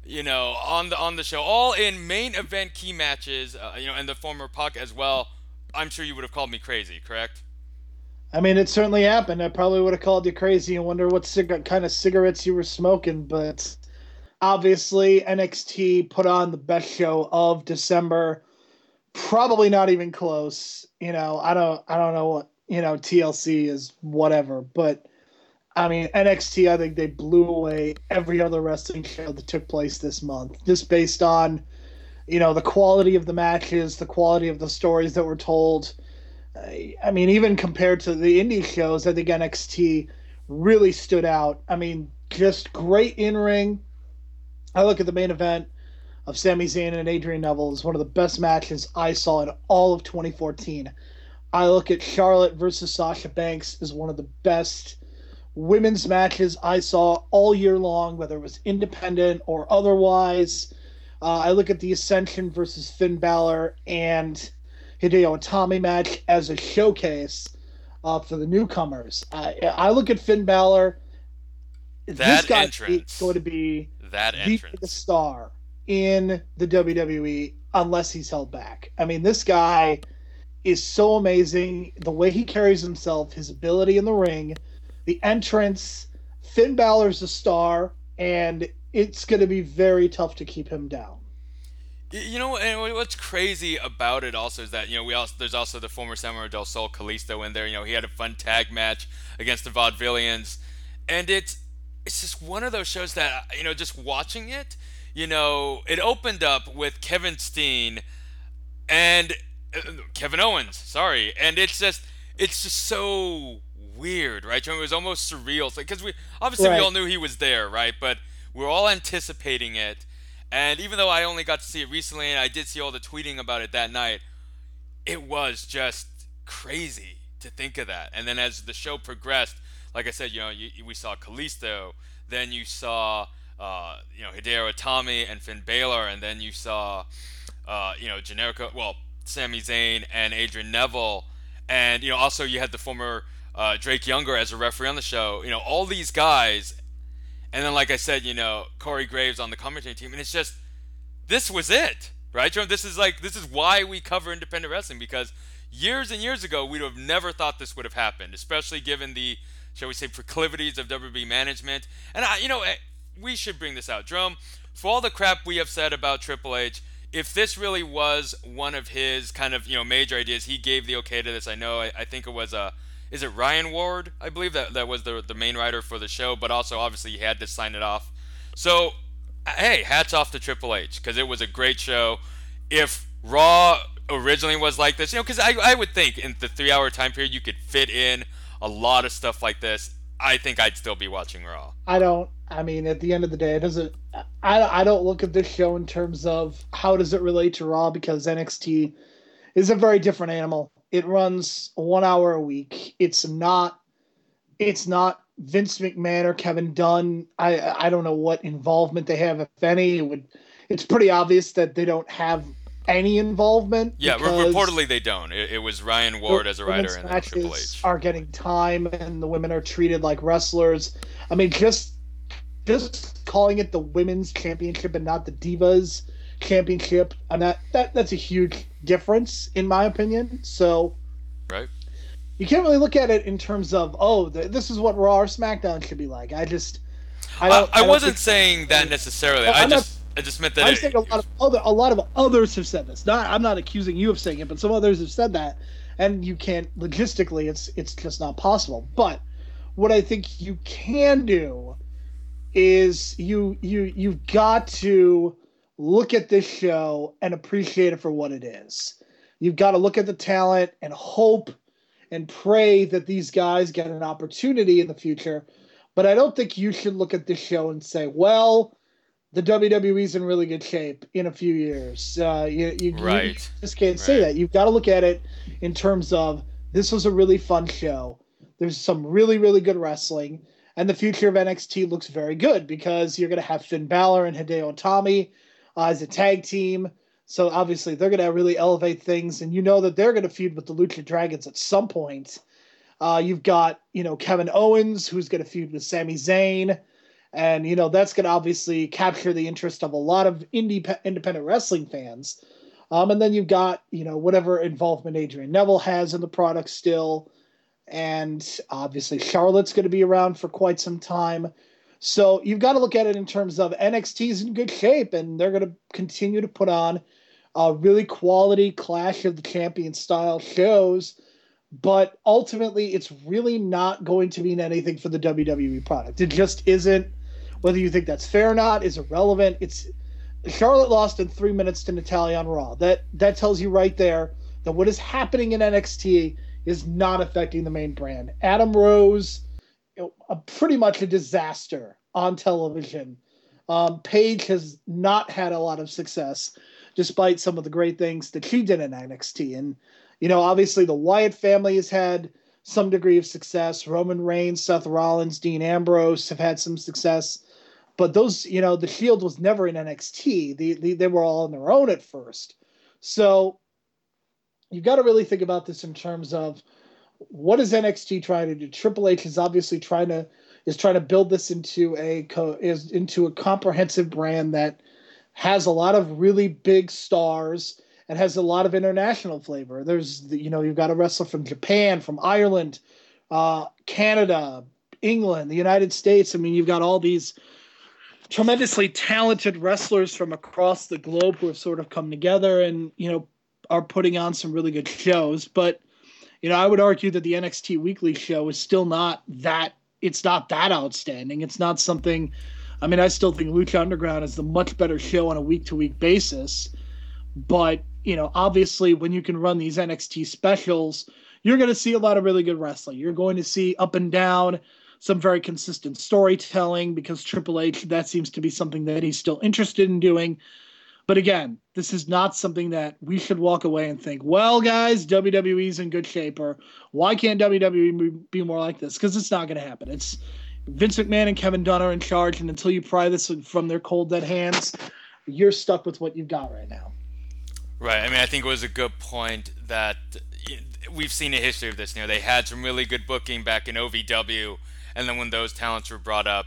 on the show, all in main event key matches, and the former Puck as well, I'm sure you would have called me crazy, correct? I mean, it certainly happened. I probably would have called you crazy and wonder what kind of cigarettes you were smoking, but obviously NXT put on the best show of December. Probably not even close. I don't know what, TLC is whatever, but I mean, NXT, I think they blew away every other wrestling show that took place this month, just based on, the quality of the matches, the quality of the stories that were told. I mean, even compared to the indie shows, I think NXT really stood out. I mean, just great in-ring. I look at the main event. of Sami Zayn and Adrian Neville is one of the best matches I saw in all of 2014. I look at Charlotte versus Sasha Banks as one of the best women's matches I saw all year long, whether it was independent or otherwise. I look at the Ascension versus Finn Balor and Hideo Itami match as a showcase for the newcomers. I look at Finn Balor. This guy is going to be the biggest star in the WWE unless he's held back. I mean, this guy is so amazing. The way he carries himself, his ability in the ring, the entrance. Finn Balor's a star, and it's going to be very tough to keep him down. You know, and what's crazy about it also is that, you know, there's also the former Samurai del Sol Kalisto in there. You know, he had a fun tag match against the Vaudevillians, and it's just one of those shows that, you know, just watching it, you know, it opened up with Kevin Steen and Kevin Owens, sorry, and it's just so weird, right? It was almost surreal, because we all knew he was there, right? But we're all anticipating it. And even though I only got to see it recently, and I did see all the tweeting about it that night, it was just crazy to think of that. And then as the show progressed, like I said, you know, we saw Kalisto, then you saw, you know, Hideo Itami and Finn Balor, and then you saw, you know, Sami Zayn and Adrian Neville, and, you know, also you had the former Drake Younger as a referee on the show. You know, all these guys. And then, like I said, you know, Corey Graves on the commentary team, and it's just, this was it, right? This is why we cover independent wrestling, because years and years ago, we'd have never thought this would have happened, especially given the, shall we say, proclivities of WWE management. And, you know, we should bring this out. Jerome, for all the crap we have said about Triple H, if this really was one of his kind of, you know, major ideas, he gave the okay to this. I know, I think it was is it Ryan Ward? I believe that was the main writer for the show, but also obviously he had to sign it off. So, hey, hats off to Triple H, because it was a great show. If Raw originally was like this, you know, because I would think in the 3-hour time period you could fit in a lot of stuff like this. I think I'd still be watching Raw. I mean, at the end of the day, I don't look at this show in terms of how does it relate to Raw, because NXT is a very different animal. It runs 1 hour a week. It's not Vince McMahon or Kevin Dunn. I don't know what involvement they have, if any. It's pretty obvious that they don't have any involvement. Yeah, reportedly they don't. It was Ryan Ward as a writer and then Triple H are getting time, and the women are treated like wrestlers. I mean, just calling it the Women's Championship and not the Divas Championship, and that's a huge difference in my opinion. So, right, you can't really look at it in terms of this is what Raw or SmackDown should be like. I wasn't saying that necessarily. I just meant that. I'm saying a lot of others have said this. I'm not accusing you of saying it, but some others have said that, and you can't logistically. It's just not possible. But what I think you can do is you've got to look at this show and appreciate it for what it is. You've got to look at the talent and hope and pray that these guys get an opportunity in the future. But I don't think you should look at this show and say, well, the WWE's in really good shape in a few years. You just can't say that. You've got to look at it in terms of, this was a really fun show. There's some really, really good wrestling. And the future of NXT looks very good, because you're going to have Finn Balor and Hideo Itami as a tag team. So obviously they're going to really elevate things, and you know that they're going to feud with the Lucha Dragons at some point. You've got, you know, Kevin Owens, who's going to feud with Sami Zayn, and, you know, that's going to obviously capture the interest of a lot of independent wrestling fans. And then you've got, you know, whatever involvement Adrian Neville has in the product still, and obviously Charlotte's going to be around for quite some time. So you've got to look at it in terms of NXT's in good shape, and they're going to continue to put on really quality Clash of the Champions style shows. But ultimately, it's really not going to mean anything for the WWE product. It just isn't. Whether you think that's fair or not is irrelevant. Charlotte lost in 3 minutes to Natalya on Raw. That tells you right there that what is happening in NXT is not affecting the main brand. Adam Rose, pretty much a disaster on television. Paige has not had a lot of success, despite some of the great things that she did in NXT. And, obviously the Wyatt family has had some degree of success. Roman Reigns, Seth Rollins, Dean Ambrose have had some success. But those, the Shield was never in NXT. They were all on their own at first. So you've got to really think about this in terms of what is NXT trying to do. Triple H is obviously trying to build this into a comprehensive brand that has a lot of really big stars and has a lot of international flavor. You've got a wrestler from Japan, from Ireland, Canada, England, the United States. I mean, you've got all these tremendously talented wrestlers from across the globe who have sort of come together and, are putting on some really good shows. But, I would argue that the NXT Weekly show is still not that, it's not that outstanding. It's not something, I still think Lucha Underground is the much better show on a week-to-week basis. But, obviously when you can run these NXT specials, you're going to see a lot of really good wrestling. You're going to see up and down, some very consistent storytelling, because Triple H, that seems to be something that he's still interested in doing. But again, this is not something that we should walk away and think, well, guys, WWE's in good shape, or why can't WWE be more like this? Because it's not going to happen. It's Vince McMahon and Kevin Dunn are in charge, and until you pry this from their cold, dead hands, you're stuck with what you've got right now. Right. I think it was a good point that we've seen a history of this. They had some really good booking back in OVW, and then when those talents were brought up,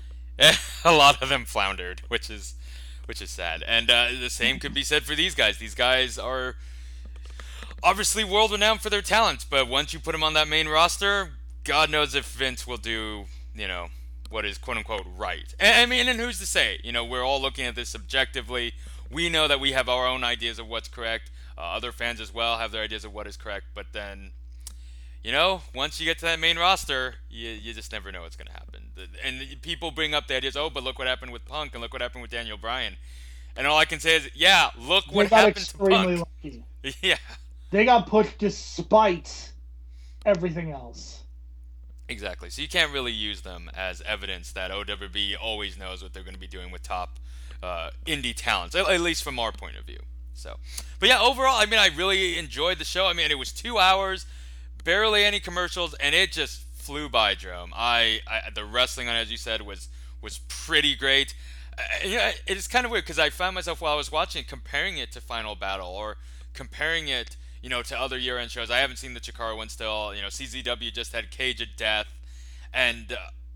a lot of them floundered, which is sad. And the same could be said for these guys. These guys are obviously world-renowned for their talents, but once you put them on that main roster, God knows if Vince will do, what is quote-unquote right. And who's to say? We're all looking at this objectively. We know that we have our own ideas of what's correct. Other fans as well have their ideas of what is correct, but then, once you get to that main roster, you just never know what's going to happen. And people bring up the ideas, but look what happened with Punk, and look what happened with Daniel Bryan. And all I can say is, look what happened to Punk. Lucky. Yeah. They got pushed despite everything else. Exactly. So you can't really use them as evidence that OWB always knows what they're going to be doing with top indie talents, at least from our point of view. So, but yeah, overall, I really enjoyed the show. It was 2 hours, barely any commercials, and it just flew by, Jerome. The wrestling on, as you said, was pretty great. It is kind of weird because I found myself while I was watching comparing it to Final Battle, or comparing it, to other year-end shows. I haven't seen the Chikara one still. CZW just had Cage of Death, and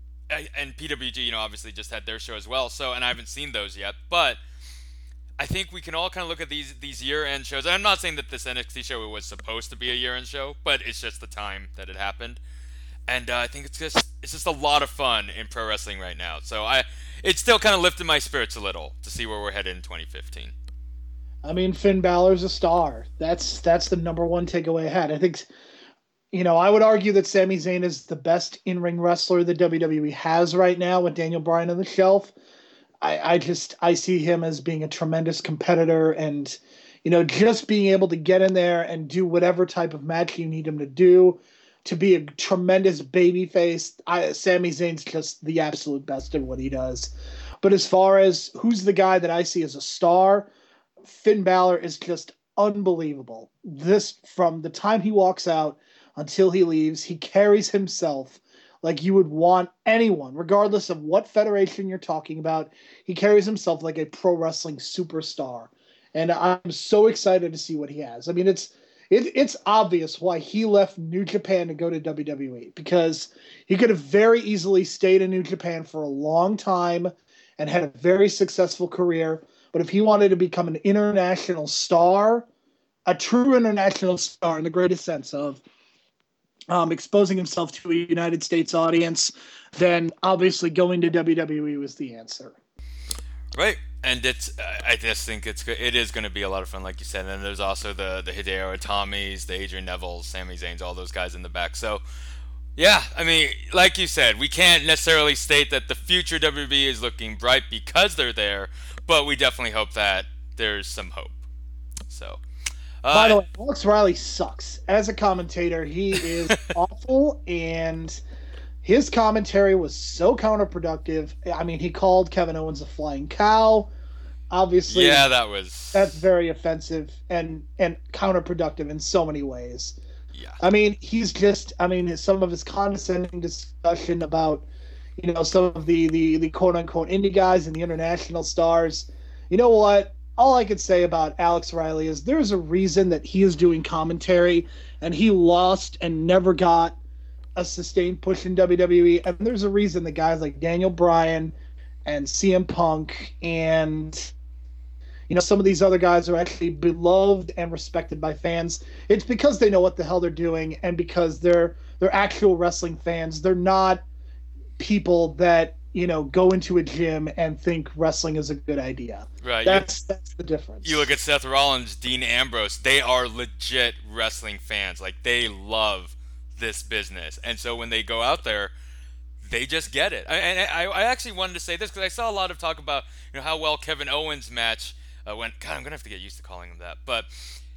PWG, obviously just had their show as well. So, and I haven't seen those yet, but I think we can all kind of look at these year-end shows. And I'm not saying that this NXT show was supposed to be a year-end show, but it's just the time that it happened. And I think it's just a lot of fun in pro wrestling right now. So it still kind of lifted my spirits a little to see where we're headed in 2015. Finn Balor's a star. That's the number one takeaway I had. I think, I would argue that Sami Zayn is the best in-ring wrestler that WWE has right now with Daniel Bryan on the shelf. I see him as being a tremendous competitor, and, just being able to get in there and do whatever type of match you need him to do, to be a tremendous babyface. Sami Zayn's just the absolute best at what he does. But as far as who's the guy that I see as a star, Finn Balor is just unbelievable. From the time he walks out until he leaves, he carries himself like you would want anyone, regardless of what federation you're talking about. He carries himself like a pro wrestling superstar. And I'm so excited to see what he has. It's obvious why he left New Japan to go to WWE, because he could have very easily stayed in New Japan for a long time and had a very successful career. But if he wanted to become an international star, a true international star in the greatest sense of exposing himself to a United States audience, then obviously going to WWE was the answer. Right. And I just think it is going to be a lot of fun, like you said. And then there's also the Hideo Itamis, the Adrian Nevilles, Sami Zayns, all those guys in the back. So, yeah, like you said, we can't necessarily state that the future WWE is looking bright because they're there, but we definitely hope that there's some hope. So, by the way, Alex Riley sucks as a commentator. He is awful, and his commentary was so counterproductive. I mean, he called Kevin Owens a flying cow. Obviously, Yeah, that's very offensive and counterproductive in so many ways. Yeah. I mean, some of his condescending discussion about, some of the quote unquote indie guys and the international stars. You know what? All I could say about Alex Riley is there's a reason that he is doing commentary and he lost and never got a sustained push in WWE. And there's a reason that guys like Daniel Bryan and CM Punk and some of these other guys are actually beloved and respected by fans. It's because they know what the hell they're doing and because they're actual wrestling fans. They're not people that, go into a gym and think wrestling is a good idea. Right. That's the difference. You look at Seth Rollins, Dean Ambrose, they are legit wrestling fans. Like, they love this business. And so when they go out there, they just get it. I actually wanted to say this because I saw a lot of talk about how well Kevin Owens' match went. God, I'm going to have to get used to calling him that. But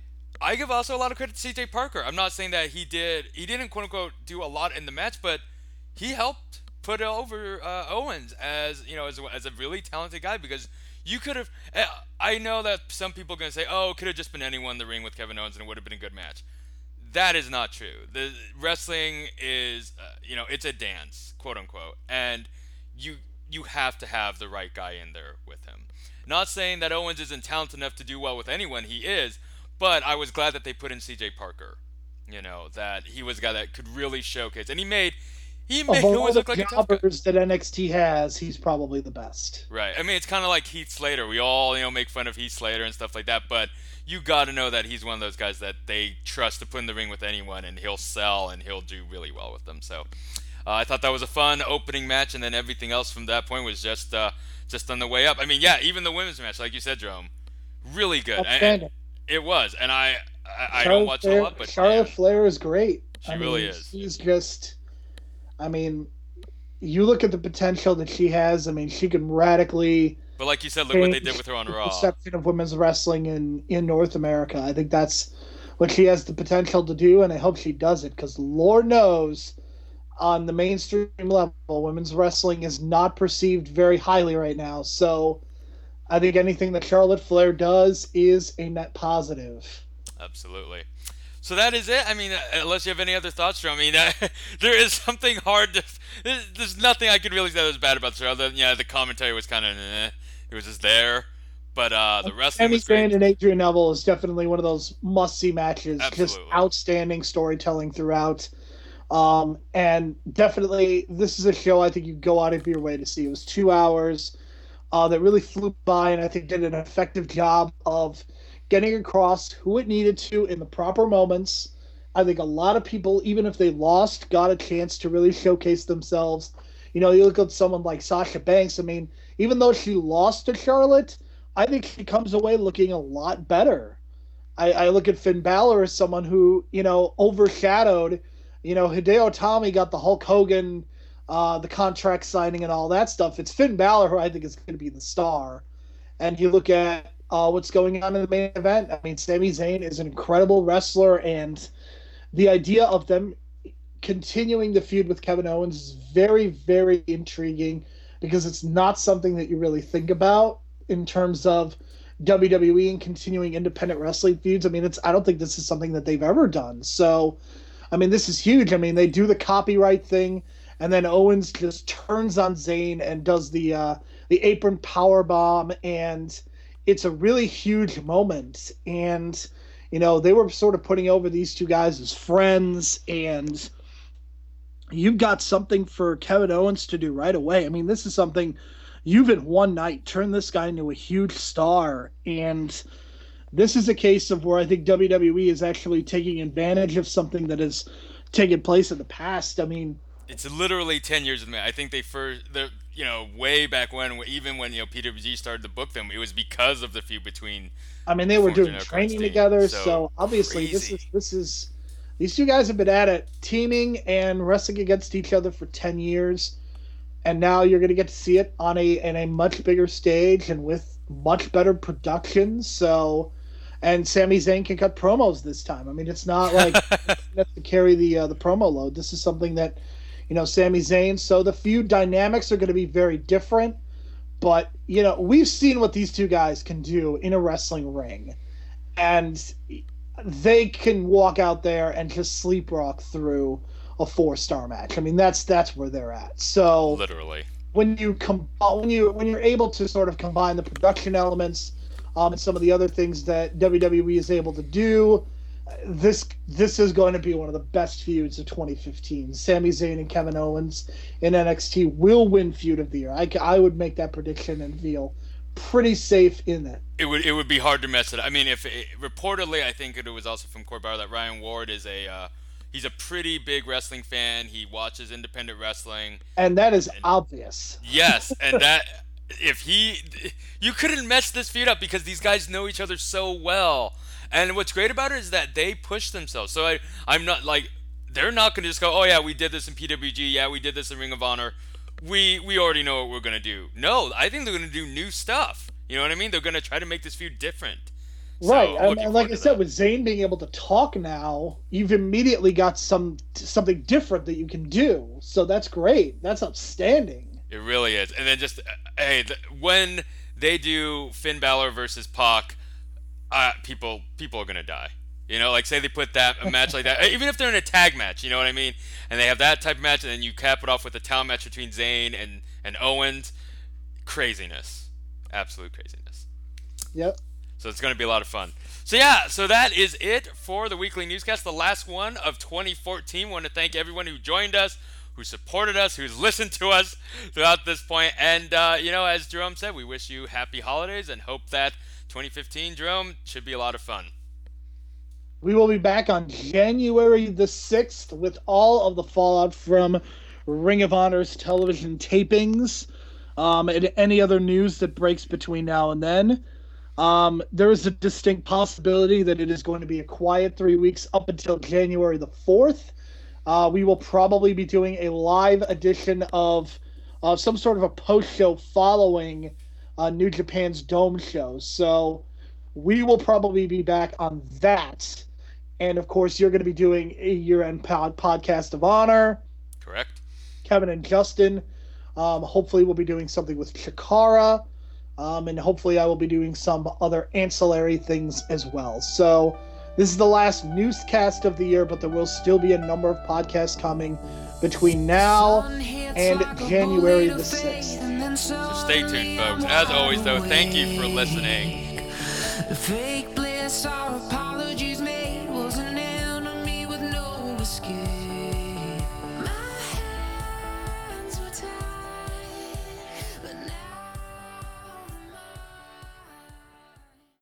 I give also a lot of credit to CJ Parker. I'm not saying that he didn't quote unquote do a lot in the match, but he helped put over Owens as a really talented guy, because you could have. I know that some people are going to say, "Oh, it could have just been anyone in the ring with Kevin Owens and it would have been a good match." That is not true. The wrestling is, it's a dance, quote unquote, and you have to have the right guy in there with him. Not saying that Owens isn't talented enough to do well with anyone, he is, but I was glad that they put in CJ Parker. That he was a guy that could really showcase, and he made Owens look like a tough guy. That NXT has, he's probably the best. Right. I mean, it's kind of like Heath Slater. We all, make fun of Heath Slater and stuff like that, but you got to know that he's one of those guys that they trust to put in the ring with anyone, and he'll sell and he'll do really well with them. So I thought that was a fun opening match, and then everything else from that point was just on the way up. I mean, yeah, even the women's match, like you said, Jerome, really good. And it was, and I don't watch it a lot, but Charlotte Flair is great. She really is. She's just, you look at the potential that she has. She can radically. But like you said, look what they did with her on Raw. The perception of women's wrestling in North America. I think that's what she has the potential to do, and I hope she does it, because Lord knows, on the mainstream level, women's wrestling is not perceived very highly right now. So I think anything that Charlotte Flair does is a net positive. Absolutely. So that is it. Unless you have any other thoughts, Joe. There is something hard to. There's nothing I could really say that was bad about the show. The commentary was kind of. It was just there. But the wrestling was great. Sami Zayn and Adrian Neville is definitely one of those must-see matches. Absolutely. Just outstanding storytelling throughout. And definitely, this is a show I think you go out of your way to see. It was 2 hours that really flew by, and I think did an effective job of getting across who it needed to in the proper moments. I think a lot of people, even if they lost, got a chance to really showcase themselves. You look at someone like Sasha Banks. Even though she lost to Charlotte, I think she comes away looking a lot better. I look at Finn Balor as someone who, overshadowed. Hideo Itami got the Hulk Hogan, the contract signing and all that stuff. It's Finn Balor who I think is going to be the star. And you look at what's going on in the main event. Sami Zayn is an incredible wrestler, and the idea of them continuing the feud with Kevin Owens is very, very intriguing, because it's not something that you really think about in terms of WWE and continuing independent wrestling feuds. I don't think this is something that they've ever done. So, this is huge. They do the copyright thing, and then Owens just turns on Zayn and does the apron powerbomb, and it's a really huge moment. And, they were sort of putting over these two guys as friends, and you've got something for Kevin Owens to do right away. This is something you've in one night turned this guy into a huge star, and this is a case of where I think WWE is actually taking advantage of something that has taken place in the past. It's literally 10 years of me. I think way back when, even when PWG started to book them, it was because of the feud between. They were doing training together, so obviously crazy. this is these two guys have been at it, teaming and wrestling against each other for 10 years, and now you're going to get to see it in a much bigger stage and with much better production. So, and Sami Zayn can cut promos this time. It's not like he has to carry the promo load. This is something that Sami Zayn. So the feud dynamics are going to be very different. But, we've seen what these two guys can do in a wrestling ring. And they can walk out there and just sleepwalk through a 4-star match. I mean, that's where they're at. So literally, when you're able to sort of combine the production elements and some of the other things that WWE is able to do, this is going to be one of the best feuds of 2015. Sami Zayn and Kevin Owens in NXT will win Feud of the Year. I would make that prediction and feel pretty safe in it. It would be hard to mess it up. I mean, reportedly, I think it was also from Court Bauer that Ryan Ward is he's a pretty big wrestling fan. He watches independent wrestling, and that is obvious. Yes, and that you couldn't mess this feud up because these guys know each other so well. And what's great about it is that they push themselves. So I'm not like, they're not going to just go, oh yeah, we did this in PWG, yeah, we did this in Ring of Honor. We already know what we're going to do. No, I think they're going to do new stuff. You know what I mean? They're going to try to make this feud different. Right, and like I said, with Zayn being able to talk now, you've immediately got something different that you can do. So that's great. That's outstanding. It really is. And then just, when they do Finn Balor versus Pac, people are gonna die. Like say they put a match like that, even if they're in a tag match, you know what I mean? And they have that type of match, and then you cap it off with a talent match between Zayn and Owens. Craziness, absolute craziness. Yep. So it's gonna be a lot of fun. So yeah, so that is it for the weekly newscast, the last one of 2014. I want to thank everyone who joined us, who supported us, who's listened to us throughout this point, and as Jerome said, we wish you happy holidays and hope that 2015, Jerome, should be a lot of fun. We will be back on January the 6th with all of the fallout from Ring of Honor's television tapings and any other news that breaks between now and then. There is a distinct possibility that it is going to be a quiet 3 weeks up until January the 4th. We will probably be doing a live edition of some sort of a post-show following New Japan's Dome show. So we will probably be back on that. And, of course, you're going to be doing a year-end podcast of honor. Correct. Kevin and Justin. Hopefully we'll be doing something with Chikara. And hopefully I will be doing some other ancillary things as well. So this is the last newscast of the year, but there will still be a number of podcasts coming between now and January the 6th. So stay tuned, folks. As always, though, thank you for listening. The fake bliss are a